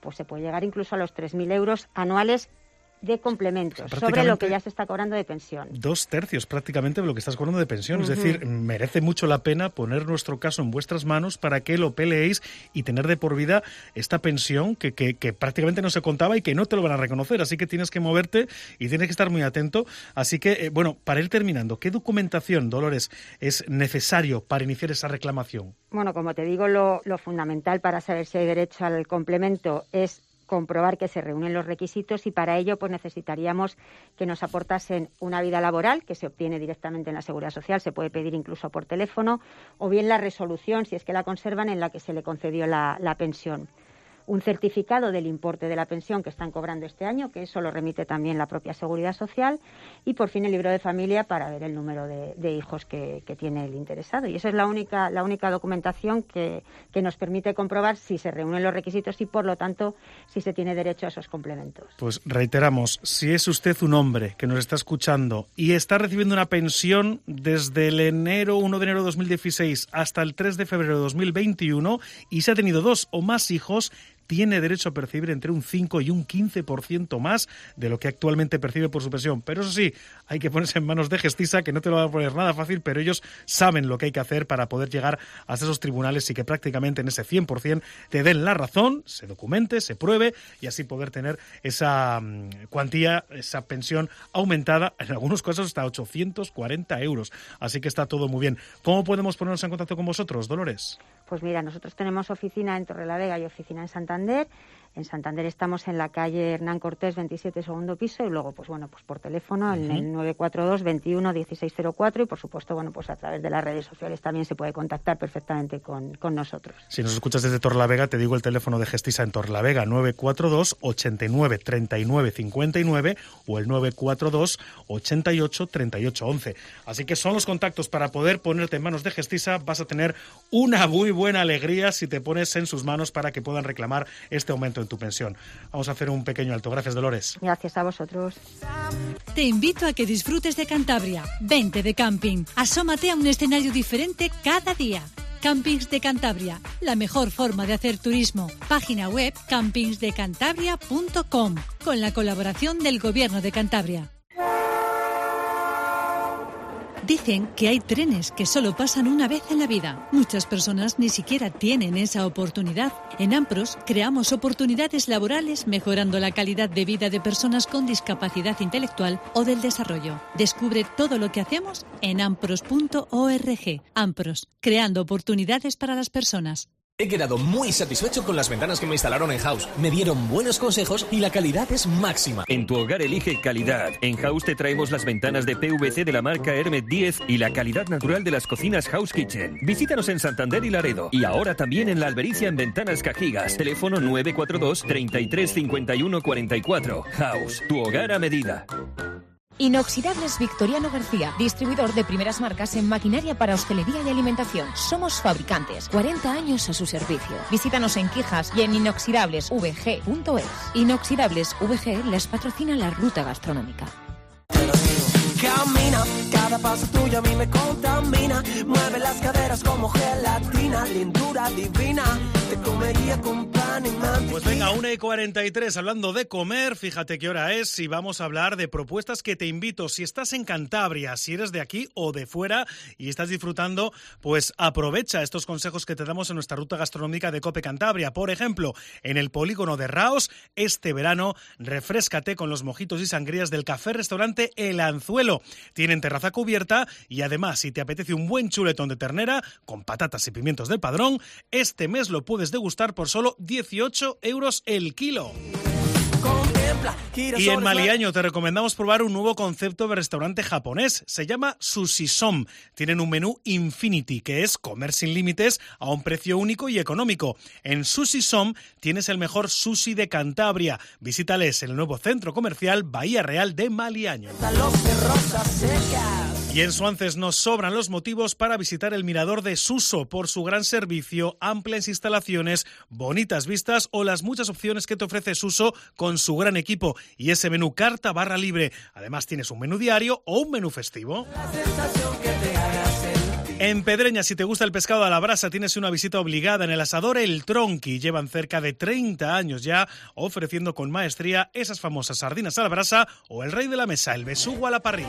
Speaker 3: pues se puede llegar incluso a los 3.000 euros anuales de complementos,
Speaker 4: prácticamente
Speaker 3: sobre lo que ya se está cobrando de pensión.
Speaker 4: 2/3 prácticamente de lo que estás cobrando de pensión. Es decir, merece mucho la pena poner nuestro caso en vuestras manos para que lo peleéis y tener de por vida esta pensión que prácticamente no se contaba y que no te lo van a reconocer. Así que tienes que moverte y tienes que estar muy atento. Así que, bueno, para ir terminando, ¿qué documentación, Dolores, es necesario para iniciar esa reclamación?
Speaker 3: Bueno, como te digo, lo fundamental para saber si hay derecho al complemento es comprobar que se reúnen los requisitos, y para ello pues necesitaríamos que nos aportasen una vida laboral, que se obtiene directamente en la Seguridad Social, se puede pedir incluso por teléfono, o bien la resolución, si es que la conservan, en la que se le concedió la pensión. Un certificado del importe de la pensión que están cobrando este año, que eso lo remite también la propia Seguridad Social, y por fin el libro de familia para ver el número de hijos que tiene el interesado. Y esa es la única documentación que nos permite comprobar si se reúnen los requisitos y, por lo tanto, si se tiene derecho a esos complementos.
Speaker 4: Pues reiteramos, si es usted un hombre que nos está escuchando y está recibiendo una pensión desde el 1 de enero de 2016 hasta el 3 de febrero de 2021 y se ha tenido 2 o más hijos, tiene derecho a percibir entre un 5 y un 15% más de lo que actualmente percibe por su pensión. Pero eso sí, hay que ponerse en manos de Gestisa, que no te lo va a poner nada fácil, pero ellos saben lo que hay que hacer para poder llegar hasta esos tribunales y que prácticamente en ese 100% te den la razón, se documente, se pruebe y así poder tener esa cuantía, esa pensión aumentada, en algunos casos hasta 840 euros. Así que está todo muy bien. ¿Cómo podemos ponernos en contacto con vosotros, Dolores?
Speaker 3: Pues mira, nosotros tenemos oficina en Torrelavega y oficina en Santander. En Santander estamos en la calle Hernán Cortés 27, segundo piso, y luego pues por teléfono en el 942 21 1604 y por supuesto pues a través de las redes sociales también se puede contactar perfectamente con nosotros.
Speaker 4: Si nos escuchas desde Torrelavega, te digo el teléfono de Gestisa en Torrelavega, 942 89 39 59 o el 942 88 38 11. Así que son los contactos para poder ponerte en manos de Gestisa. Vas a tener una muy buena alegría si te pones en sus manos para que puedan reclamar este aumento en tu pensión. Vamos a hacer un pequeño alto. Gracias, Dolores.
Speaker 3: Gracias a vosotros.
Speaker 12: Te invito a que disfrutes de Cantabria. Vente de camping. Asómate a un escenario diferente cada día. Campings de Cantabria, la mejor forma de hacer turismo. Página web campingsdecantabria.com, con la colaboración del Gobierno de Cantabria. Dicen que hay trenes que solo pasan una vez en la vida. Muchas personas ni siquiera tienen esa oportunidad. En Ampros creamos oportunidades laborales mejorando la calidad de vida de personas con discapacidad intelectual o del desarrollo. Descubre todo lo que hacemos en ampros.org. Ampros, creando oportunidades para las personas.
Speaker 5: He quedado muy satisfecho con las ventanas que me instalaron en House. Me dieron buenos consejos y la calidad es máxima.
Speaker 7: En tu hogar elige calidad. En House te traemos las ventanas de PVC de la marca Hermet 10 y la calidad natural de las cocinas House Kitchen. Visítanos en Santander y Laredo. Y ahora también en La Albericia en Ventanas Cajigas. Teléfono 942 33 51 44. House, tu hogar a medida.
Speaker 6: Inoxidables Victoriano García, distribuidor de primeras marcas en maquinaria para hostelería y alimentación. Somos fabricantes, 40 años a su servicio. Visítanos en Quijas y en inoxidablesvg.es. Inoxidables VG les patrocina la ruta gastronómica.
Speaker 17: Camina, cada paso tuyo a mí me contamina. Mueve las caderas como gelatina, lindura divina. Te comería con pan y mantequilla.
Speaker 4: Pues venga, 1:43, hablando de comer, fíjate qué hora es y vamos a hablar de propuestas que te invito. Si estás en Cantabria, si eres de aquí o de fuera y estás disfrutando, pues aprovecha estos consejos que te damos en nuestra ruta gastronómica de COPE Cantabria. Por ejemplo, en el polígono de Raos, este verano, refréscate con los mojitos y sangrías del café-restaurante El Anzuelo. Tienen terraza cubierta y además, si te apetece un buen chuletón de ternera con patatas y pimientos del Padrón, este mes lo puedes degustar por solo 18 euros el kilo. Y en Maliaño te recomendamos probar un nuevo concepto de restaurante japonés. Se llama Sushi Som. Tienen un menú Infinity, que es comer sin límites a un precio único y económico. En Sushi Som tienes el mejor sushi de Cantabria. Visítales en el nuevo centro comercial Bahía Real de Maliaño. Y en Suances nos sobran los motivos para visitar el mirador de Suso por su gran servicio, amplias instalaciones, bonitas vistas o las muchas opciones que te ofrece Suso con su gran equipo y ese menú carta barra libre. Además tienes un menú diario o un menú festivo. En Pedreña, si te gusta el pescado a la brasa, tienes una visita obligada en el asador El Tronqui. Llevan cerca de 30 años ya ofreciendo con maestría esas famosas sardinas a la brasa o el rey de la mesa, el besugo a la parrilla.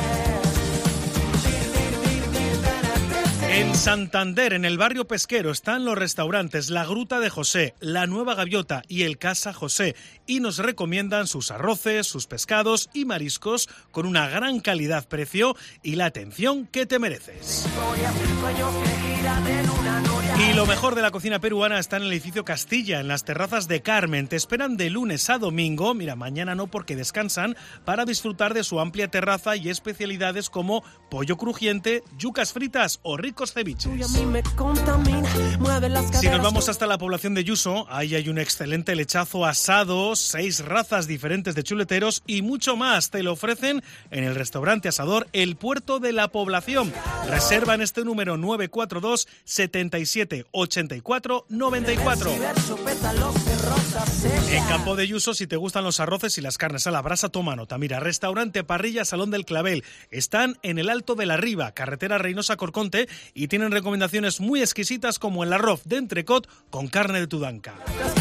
Speaker 4: En Santander, en el barrio pesquero, están los restaurantes La Gruta de José, La Nueva Gaviota y el Casa José, y nos recomiendan sus arroces, sus pescados y mariscos con una gran calidad-precio y la atención que te mereces. Y lo mejor de la cocina peruana está en el edificio Castilla, en las terrazas de Carmen. Te esperan de lunes a domingo, mira, mañana no porque descansan, para disfrutar de su amplia terraza y especialidades como pollo crujiente, yucas fritas o ricos ceviches. Si nos vamos hasta la población de Yuso, ahí hay un excelente lechazo asado, 6 razas diferentes de chuleteros y mucho más. Te lo ofrecen en el restaurante asador El Puerto de la Población. Reserva en este número 942 77 84 94. En Campo de Yuso, si te gustan los arroces y las carnes a la brasa, toma nota. Mira, restaurante Parrilla Salón del Clavel. Están en el Alto de la Riva, carretera Reynosa-Corconte, y tienen recomendaciones muy exquisitas como el arroz de entrecot con carne de tudanca.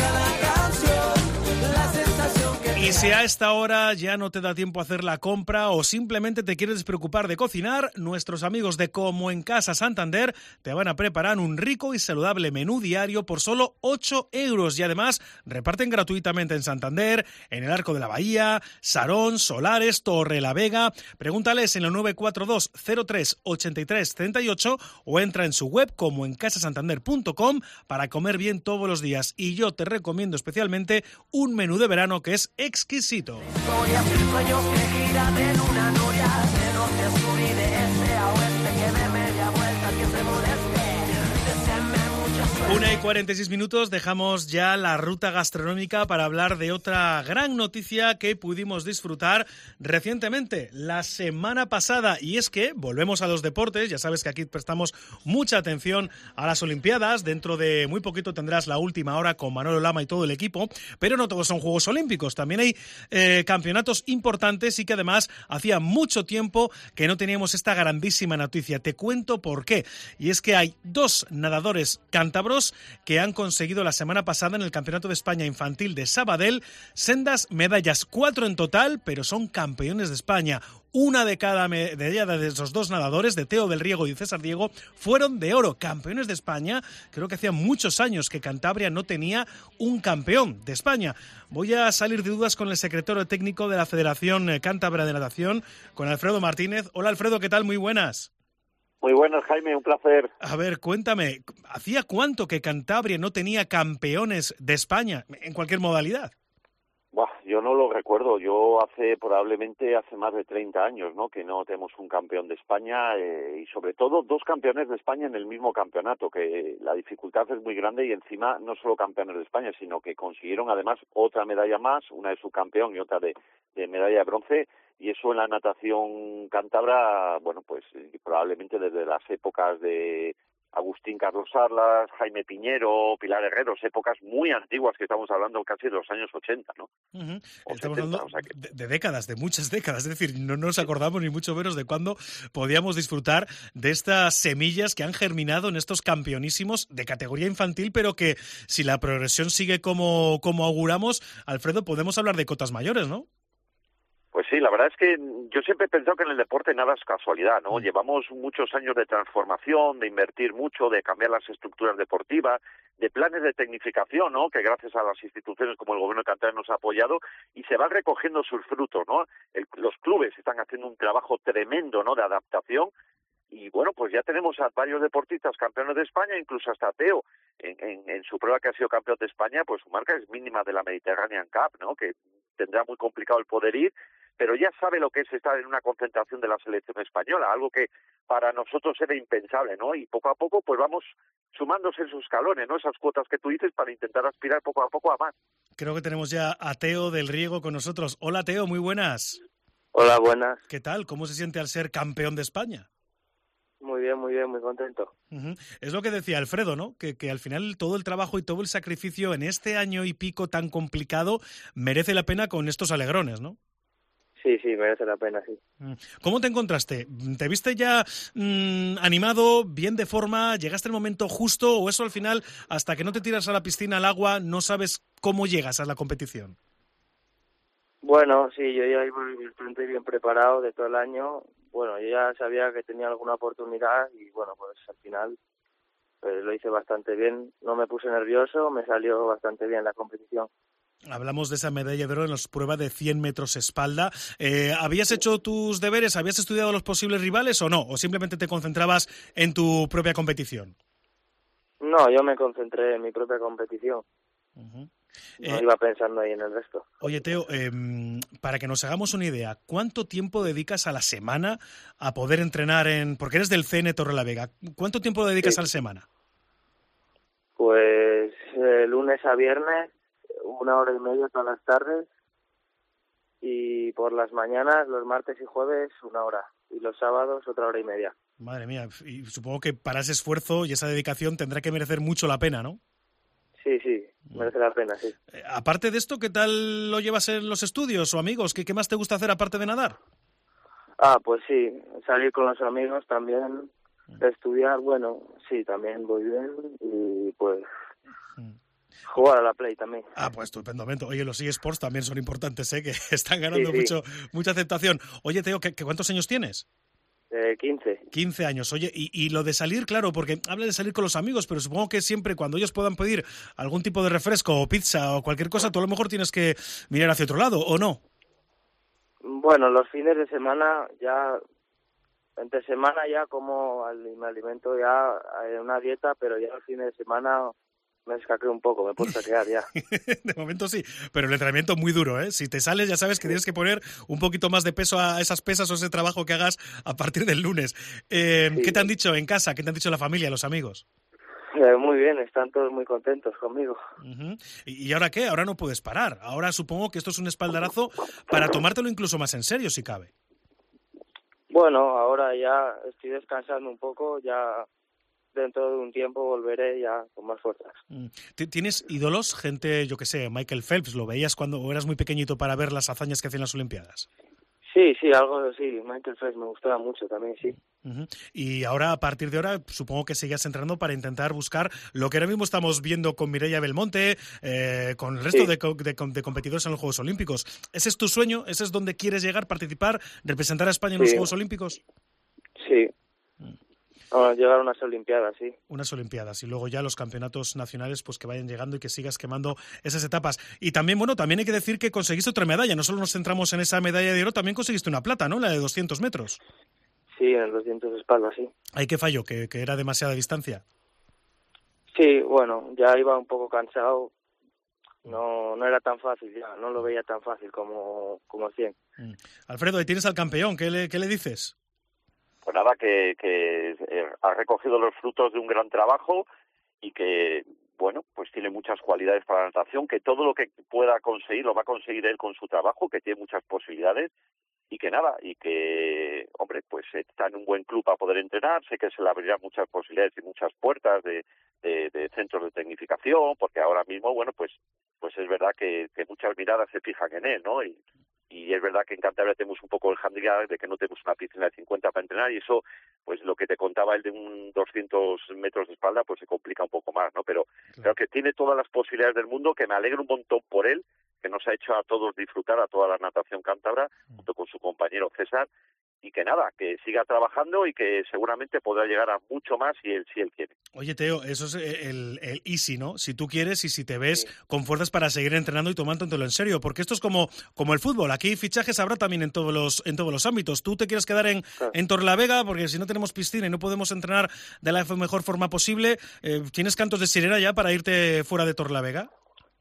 Speaker 4: Y si a esta hora ya no te da tiempo a hacer la compra o simplemente te quieres despreocupar de cocinar, nuestros amigos de Como en Casa Santander te van a preparar un rico y saludable menú diario por solo 8 euros y además reparten gratuitamente en Santander, en el Arco de la Bahía, Sarón, Solares, Torre la Vega. Pregúntales en el 942 03 83 38 o entra en su web comoencasasantander.com para comer bien todos los días. Y yo te recomiendo especialmente un menú de verano que es exquisito.
Speaker 17: Soy así, sueños que gira de luna a noria, de norte a sur y de este a oeste, que dé media vuelta, que se moleste, deséame mucha suerte.
Speaker 4: 1:46, dejamos ya la ruta gastronómica para hablar de otra gran noticia que pudimos disfrutar recientemente, la semana pasada, y es que volvemos a los deportes. Ya sabes que aquí prestamos mucha atención a las Olimpiadas. Dentro de muy poquito tendrás la última hora con Manolo Lama y todo el equipo, pero no todos son Juegos Olímpicos, también hay campeonatos importantes y que además hacía mucho tiempo que no teníamos esta grandísima noticia. Te cuento por qué, y es que hay 2 nadadores cántabros que han conseguido la semana pasada en el Campeonato de España Infantil de Sabadell sendas medallas, 4 en total, pero son campeones de España. Una de cada medalla de esos 2 nadadores, de Teo del Riego y César Diego, fueron de oro, campeones de España. Creo que hacía muchos años que Cantabria no tenía un campeón de España. Voy a salir de dudas con el secretario técnico de la Federación Cántabra de Natación, con Alfredo Martínez. Hola Alfredo, ¿qué tal? Muy buenas.
Speaker 9: Muy buenas, Jaime, un placer.
Speaker 4: A ver, cuéntame, ¿hacía cuánto que Cantabria no tenía campeones de España en cualquier modalidad?
Speaker 9: Buah, yo no lo recuerdo. Yo probablemente hace más de 30 años, ¿no?, que no tenemos un campeón de España y sobre todo 2 campeones de España en el mismo campeonato, que la dificultad es muy grande y encima no solo campeones de España, sino que consiguieron además otra medalla más, una de subcampeón y otra de medalla de bronce, y eso en la natación cántabra, bueno, pues probablemente desde las épocas de Agustín Carlos Sarlas, Jaime Piñero, Pilar Herreros, épocas muy antiguas que estamos hablando casi de los años 80, ¿no?
Speaker 4: Uh-huh. Estamos hablando de décadas, de muchas décadas, es decir, no nos acordamos ni mucho menos de cuándo podíamos disfrutar de estas semillas que han germinado en estos campeonísimos de categoría infantil, pero que si la progresión sigue como auguramos, Alfredo, podemos hablar de cotas mayores, ¿no?
Speaker 9: Pues sí, la verdad es que yo siempre he pensado que en el deporte nada es casualidad, ¿no? Llevamos muchos años de transformación, de invertir mucho, de cambiar las estructuras deportivas, de planes de tecnificación, ¿no?, que gracias a las instituciones como el Gobierno de Cantabria nos ha apoyado, y se van recogiendo sus frutos, ¿no? Los clubes están haciendo un trabajo tremendo, ¿no?, de adaptación, y bueno, pues ya tenemos a varios deportistas campeones de España, incluso hasta Teo, en su prueba que ha sido campeón de España, pues su marca es mínima de la Mediterranean Cup, ¿no?, que tendrá muy complicado el poder ir, pero ya sabe lo que es estar en una concentración de la selección española, algo que para nosotros era impensable, ¿no? Y poco a poco pues vamos sumándose esos escalones, ¿no?, esas cuotas que tú dices, para intentar aspirar poco a poco a más.
Speaker 4: Creo que tenemos ya a Teo del Riego con nosotros. Hola Teo, muy buenas.
Speaker 11: Hola, buenas.
Speaker 4: ¿Qué tal? ¿Cómo se siente al ser campeón de España?
Speaker 11: Muy bien, muy contento.
Speaker 4: Uh-huh. Es lo que decía Alfredo, ¿no? Que al final todo el trabajo y todo el sacrificio en este año y pico tan complicado merece la pena con estos alegrones, ¿no?
Speaker 11: Sí, merece la pena, sí.
Speaker 4: ¿Cómo te encontraste? ¿Te viste ya animado, bien de forma? ¿Llegaste el momento justo o eso al final, hasta que no te tiras a la piscina, al agua, no sabes cómo llegas a la competición?
Speaker 11: Bueno, sí, yo ya iba bastante bien preparado de todo el año. Bueno, yo ya sabía que tenía alguna oportunidad y bueno, pues al final lo hice bastante bien. No me puse nervioso, me salió bastante bien la competición.
Speaker 4: Hablamos de esa medalla de oro en las pruebas de 100 metros espalda. ¿Habías hecho tus deberes? ¿Habías estudiado los posibles rivales o no? ¿O simplemente te concentrabas en tu propia competición?
Speaker 11: No, yo me concentré en mi propia competición. No iba pensando ahí en el resto.
Speaker 4: Oye, Teo, para que nos hagamos una idea, ¿cuánto tiempo dedicas a la semana a poder entrenar porque eres del CN Torrelavega? ¿Cuánto tiempo dedicas a la semana?
Speaker 11: Pues lunes a viernes, 1 hora y media todas las tardes, y por las mañanas, los martes y jueves, 1 hora, y los sábados 1 hora y media.
Speaker 4: Madre mía, y supongo que para ese esfuerzo y esa dedicación tendrá que merecer mucho la pena, ¿no?
Speaker 11: Sí, merece la pena, sí.
Speaker 4: Aparte de esto, ¿qué tal lo llevas en los estudios o amigos? ¿Qué más te gusta hacer aparte de nadar?
Speaker 11: Pues sí, salir con los amigos también, estudiar, bueno, sí, también voy bien, y pues jugar a la Play también.
Speaker 4: Pues estupendamente. Oye, los eSports también son importantes, que están ganando mucha aceptación. Oye, Teo, ¿cuántos años tienes?
Speaker 11: 15.
Speaker 4: 15 años. Oye, y lo de salir, claro, porque habla de salir con los amigos, pero supongo que siempre cuando ellos puedan pedir algún tipo de refresco o pizza o cualquier cosa, tú a lo mejor tienes que mirar hacia otro lado, ¿o no?
Speaker 11: Bueno, los fines de semana ya, entre semana ya me alimento ya en una dieta, pero ya los fines de semana me escaqué un poco, me he puesto a quedar ya.
Speaker 4: De momento sí, pero el entrenamiento muy duro, ¿eh? Si te sales ya sabes que tienes que poner un poquito más de peso a esas pesas o ese trabajo que hagas a partir del lunes. ¿Qué te han dicho en casa? ¿Qué te han dicho la familia, los amigos?
Speaker 11: Muy bien, están todos muy contentos conmigo.
Speaker 4: ¿Y ahora qué? Ahora no puedes parar. Ahora supongo que esto es un espaldarazo para tomártelo incluso más en serio, si cabe.
Speaker 11: Bueno, ahora ya estoy descansando un poco, ya dentro de un tiempo volveré ya con más fuerzas.
Speaker 4: ¿Tienes ídolos? Gente, yo qué sé, Michael Phelps, ¿lo veías cuando eras muy pequeñito para ver las hazañas que hacían en las Olimpiadas?
Speaker 11: Sí, algo sí, Michael Phelps me gustaba mucho también, sí.
Speaker 4: Y ahora, a partir de ahora, supongo que seguías entrenando para intentar buscar lo que ahora mismo estamos viendo con Mireia Belmonte, con el resto de competidores en los Juegos Olímpicos. ¿Ese es tu sueño? ¿Ese es donde quieres llegar, participar, representar a España en los Juegos Olímpicos?
Speaker 11: Sí. Llegar a unas Olimpiadas, sí.
Speaker 4: Unas Olimpiadas y luego ya los campeonatos nacionales pues que vayan llegando y que sigas quemando esas etapas. Y también, también hay que decir que conseguiste otra medalla. No solo nos centramos en esa medalla de oro, también conseguiste una plata, ¿no? La de 200 metros.
Speaker 11: Sí, en el 200 espalda, sí.
Speaker 4: ¿Ay, qué falló? ¿Que era demasiada distancia?
Speaker 11: Sí, bueno, ya iba un poco cansado. No era tan fácil ya, no lo veía tan fácil como 100.
Speaker 4: Alfredo, ahí tienes al campeón. ¿Qué le dices?
Speaker 9: Pues nada, que ha recogido los frutos de un gran trabajo y que, bueno, pues tiene muchas cualidades para la natación, que todo lo que pueda conseguir lo va a conseguir él con su trabajo, que tiene muchas posibilidades y que nada, y que, hombre, pues está en un buen club para poder entrenar, sé que se le abrirán muchas posibilidades y muchas puertas de centros de tecnificación, porque ahora mismo, bueno, pues es verdad que muchas miradas se fijan en él, ¿no? Y es verdad que en Cantabria tenemos un poco el handicap de que no tenemos una piscina de 50 para entrenar y eso, pues lo que te contaba el de un 200 metros de espalda, pues se complica un poco más, ¿no? Pero creo que tiene todas las posibilidades del mundo, que me alegro un montón por él, que nos ha hecho a todos disfrutar, a toda la natación cántabra, junto con su compañero César, y que nada, que siga trabajando y que seguramente podrá llegar a mucho más si él quiere.
Speaker 4: Oye, Teo, eso es el easy, ¿no? Si tú quieres y si te ves con fuerzas para seguir entrenando y tomándotelo en serio, porque esto es como el fútbol. Aquí fichajes habrá también en todos los ámbitos. Tú te quieres quedar en Torrelavega porque si no tenemos piscina y no podemos entrenar de la mejor forma posible, ¿tienes cantos de sirena ya para irte fuera de Torrelavega?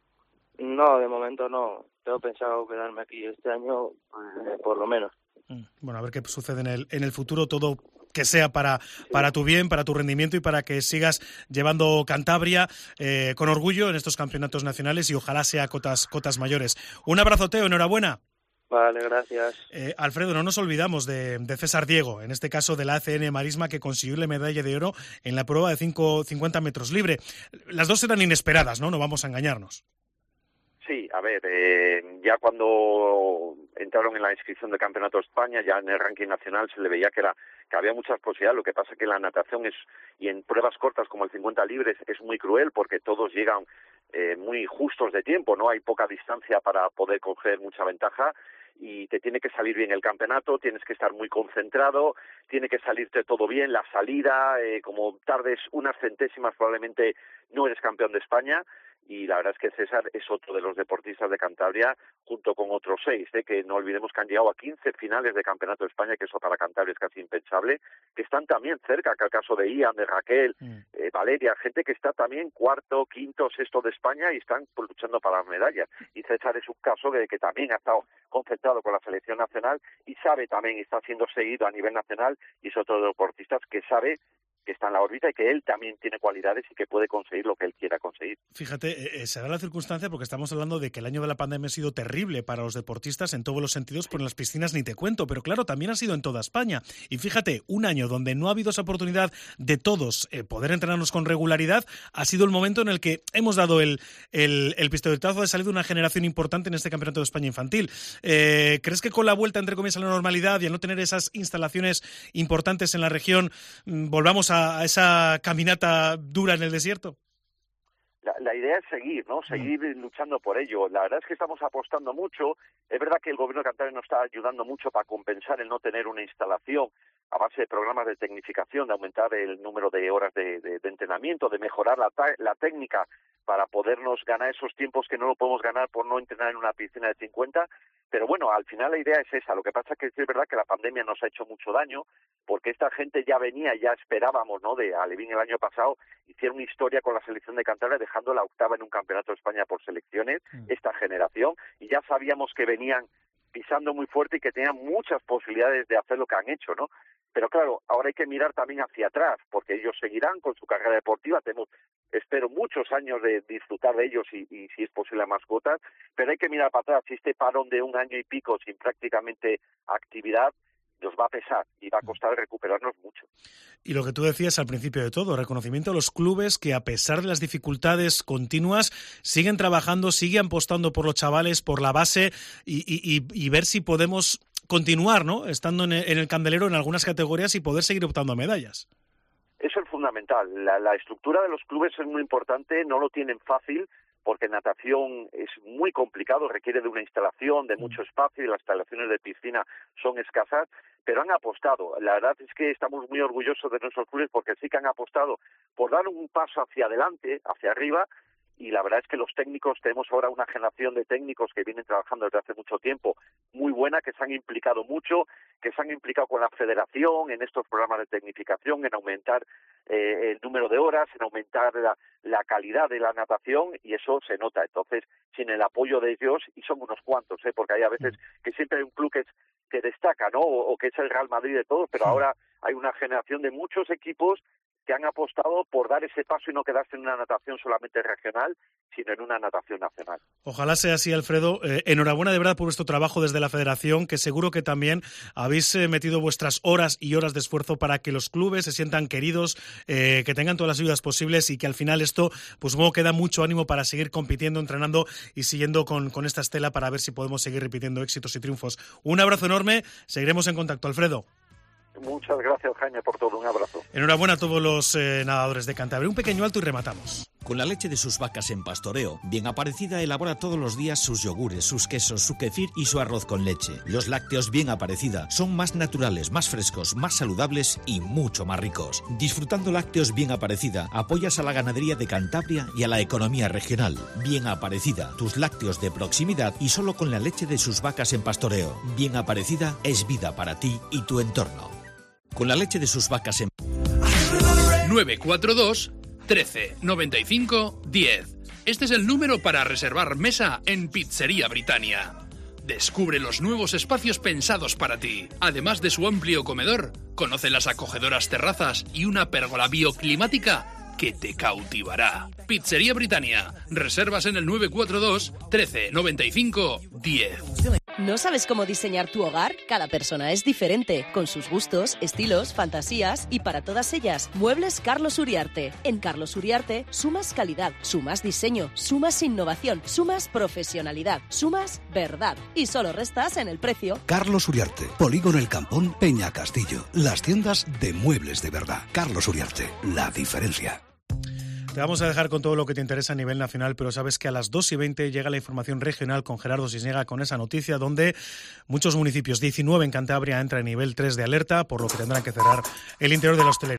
Speaker 11: No, de momento no. Tengo pensado quedarme aquí este año, por lo menos.
Speaker 4: Bueno, a ver qué sucede en el futuro, todo que sea para tu bien, para tu rendimiento y para que sigas llevando Cantabria con orgullo en estos campeonatos nacionales y ojalá sea cotas mayores. Un abrazo, Teo, enhorabuena.
Speaker 11: Vale, gracias.
Speaker 4: Alfredo, no nos olvidamos de César Diego, en este caso de la ACN Marisma, que consiguió la medalla de oro en la prueba de 50 metros libre. Las dos eran inesperadas, ¿no? No vamos a engañarnos.
Speaker 9: Sí, a ver, ya cuando entraron en la inscripción del Campeonato de España, ya en el ranking nacional se le veía que había muchas posibilidades. Lo que pasa es que la natación y en pruebas cortas como el 50 libres es muy cruel porque todos llegan muy justos de tiempo, ¿no? Hay poca distancia para poder coger mucha ventaja y te tiene que salir bien el campeonato, tienes que estar muy concentrado, tiene que salirte todo bien, la salida, como tardes unas centésimas probablemente no eres campeón de España. Y la verdad es que César es otro de los deportistas de Cantabria, junto con otros 6, que no olvidemos que han llegado a 15 finales de Campeonato de España, que eso para Cantabria es casi impensable, que están también cerca, que el caso de Ian, de Raquel, Valeria, gente que está también cuarto, quinto, sexto de España y están luchando para las medallas. Y César es un caso que también ha estado concentrado con la selección nacional y sabe también, está siendo seguido a nivel nacional, y es otro de los deportistas que sabe que está en la órbita y que él también tiene cualidades y que puede conseguir lo que él quiera conseguir.
Speaker 4: Fíjate, se da la circunstancia porque estamos hablando de que el año de la pandemia ha sido terrible para los deportistas en todos los sentidos, pero en las piscinas ni te cuento, pero claro, también ha sido en toda España. Y fíjate, un año donde no ha habido esa oportunidad de todos poder entrenarnos con regularidad, ha sido el momento en el que hemos dado el pistoletazo de salida de una generación importante en este Campeonato de España infantil. ¿Crees que con la vuelta, entre comillas, a la normalidad y al no tener esas instalaciones importantes en la región, volvamos a esa caminata dura en el desierto?
Speaker 9: La idea es seguir, ¿no? Seguir luchando por ello. La verdad es que estamos apostando mucho. Es verdad que el gobierno de Cantabria nos está ayudando mucho para compensar el no tener una instalación a base de programas de tecnificación, de aumentar el número de horas de entrenamiento, de mejorar la técnica para podernos ganar esos tiempos que no lo podemos ganar por no entrenar en una piscina de 50. Pero bueno, al final la idea es esa. Lo que pasa es que es verdad que la pandemia nos ha hecho mucho daño, porque esta gente ya venía, ya esperábamos, ¿no? De Alevín el año pasado, hicieron historia con la selección de Cantabria, dejando la octava en un campeonato de España por selecciones, esta generación, y ya sabíamos que venían pisando muy fuerte y que tenían muchas posibilidades de hacer lo que han hecho, ¿no? Pero claro, ahora hay que mirar también hacia atrás, porque ellos seguirán con su carrera deportiva. Tenemos, espero, muchos años de disfrutar de ellos y si es posible, mascotas, pero hay que mirar para atrás. Si este parón de un año y pico sin prácticamente actividad nos va a pesar y va a costar recuperarnos mucho.
Speaker 4: Y lo que tú decías al principio de todo, reconocimiento a los clubes que, a pesar de las dificultades continuas, siguen trabajando, siguen apostando por los chavales, por la base y ver si podemos continuar, ¿no?, estando en el candelero en algunas categorías y poder seguir optando a medallas.
Speaker 9: Eso es fundamental. La estructura de los clubes es muy importante, no lo tienen fácil, porque natación es muy complicado, requiere de una instalación, de mucho espacio, y las instalaciones de piscina son escasas, pero han apostado. La verdad es que estamos muy orgullosos de nuestros clubes porque sí que han apostado por dar un paso hacia adelante, hacia arriba, y la verdad es que los técnicos, tenemos ahora una generación de técnicos que vienen trabajando desde hace mucho tiempo, muy buena, que se han implicado mucho, que se han implicado con la federación en estos programas de tecnificación, en aumentar el número de horas, en aumentar la calidad de la natación, y eso se nota. Entonces, sin el apoyo de ellos, y son unos cuantos, porque hay a veces que siempre hay un club que destaca, ¿no? O que es el Real Madrid de todos, pero ahora hay una generación de muchos equipos que han apostado por dar ese paso y no quedarse en una natación solamente regional, sino en una natación nacional.
Speaker 4: Ojalá sea así, Alfredo. Enhorabuena de verdad por vuestro trabajo desde la Federación, que seguro que también habéis metido vuestras horas y horas de esfuerzo para que los clubes se sientan queridos, que tengan todas las ayudas posibles y que al final esto, pues supongo que da mucho ánimo para seguir compitiendo, entrenando y siguiendo con esta estela para ver si podemos seguir repitiendo éxitos y triunfos. Un abrazo enorme, seguiremos en contacto, Alfredo.
Speaker 9: Muchas gracias, Jaime, por todo. Un abrazo.
Speaker 4: Enhorabuena a todos los nadadores de Cantabria. Un pequeño alto y rematamos.
Speaker 13: Con la leche de sus vacas en pastoreo, Bien Aparecida elabora todos los días sus yogures, sus quesos, su kefir y su arroz con leche. Los lácteos Bien Aparecida son más naturales, más frescos, más saludables y mucho más ricos. Disfrutando lácteos Bien Aparecida, apoyas a la ganadería de Cantabria y a la economía regional. Bien Aparecida, tus lácteos de proximidad y solo con la leche de sus vacas en pastoreo. Bien Aparecida es vida para ti y tu entorno. Con la leche de sus vacas en...
Speaker 14: 942 13 95 10. Este es el número para reservar mesa en Pizzería Britannia. Descubre los nuevos espacios pensados para ti. Además de su amplio comedor, conoce las acogedoras terrazas y una pérgola bioclimática que te cautivará. Pizzería Britannia. Reservas en el 942 13 95 10.
Speaker 2: ¿No sabes cómo diseñar tu hogar? Cada persona es diferente, con sus gustos, estilos, fantasías y para todas ellas, Muebles Carlos Uriarte. En Carlos Uriarte sumas calidad, sumas diseño, sumas innovación, sumas profesionalidad, sumas verdad y solo restas en el precio.
Speaker 8: Carlos Uriarte, Polígono El Campón, Peña Castillo. Las tiendas de muebles de verdad. Carlos Uriarte, la diferencia.
Speaker 4: Te vamos a dejar con todo lo que te interesa a nivel nacional, pero sabes que a las 2:20 llega la información regional con Gerardo Sisniega con esa noticia donde muchos municipios, 19 en Cantabria, entran en nivel 3 de alerta, por lo que tendrán que cerrar el interior de la hostelería.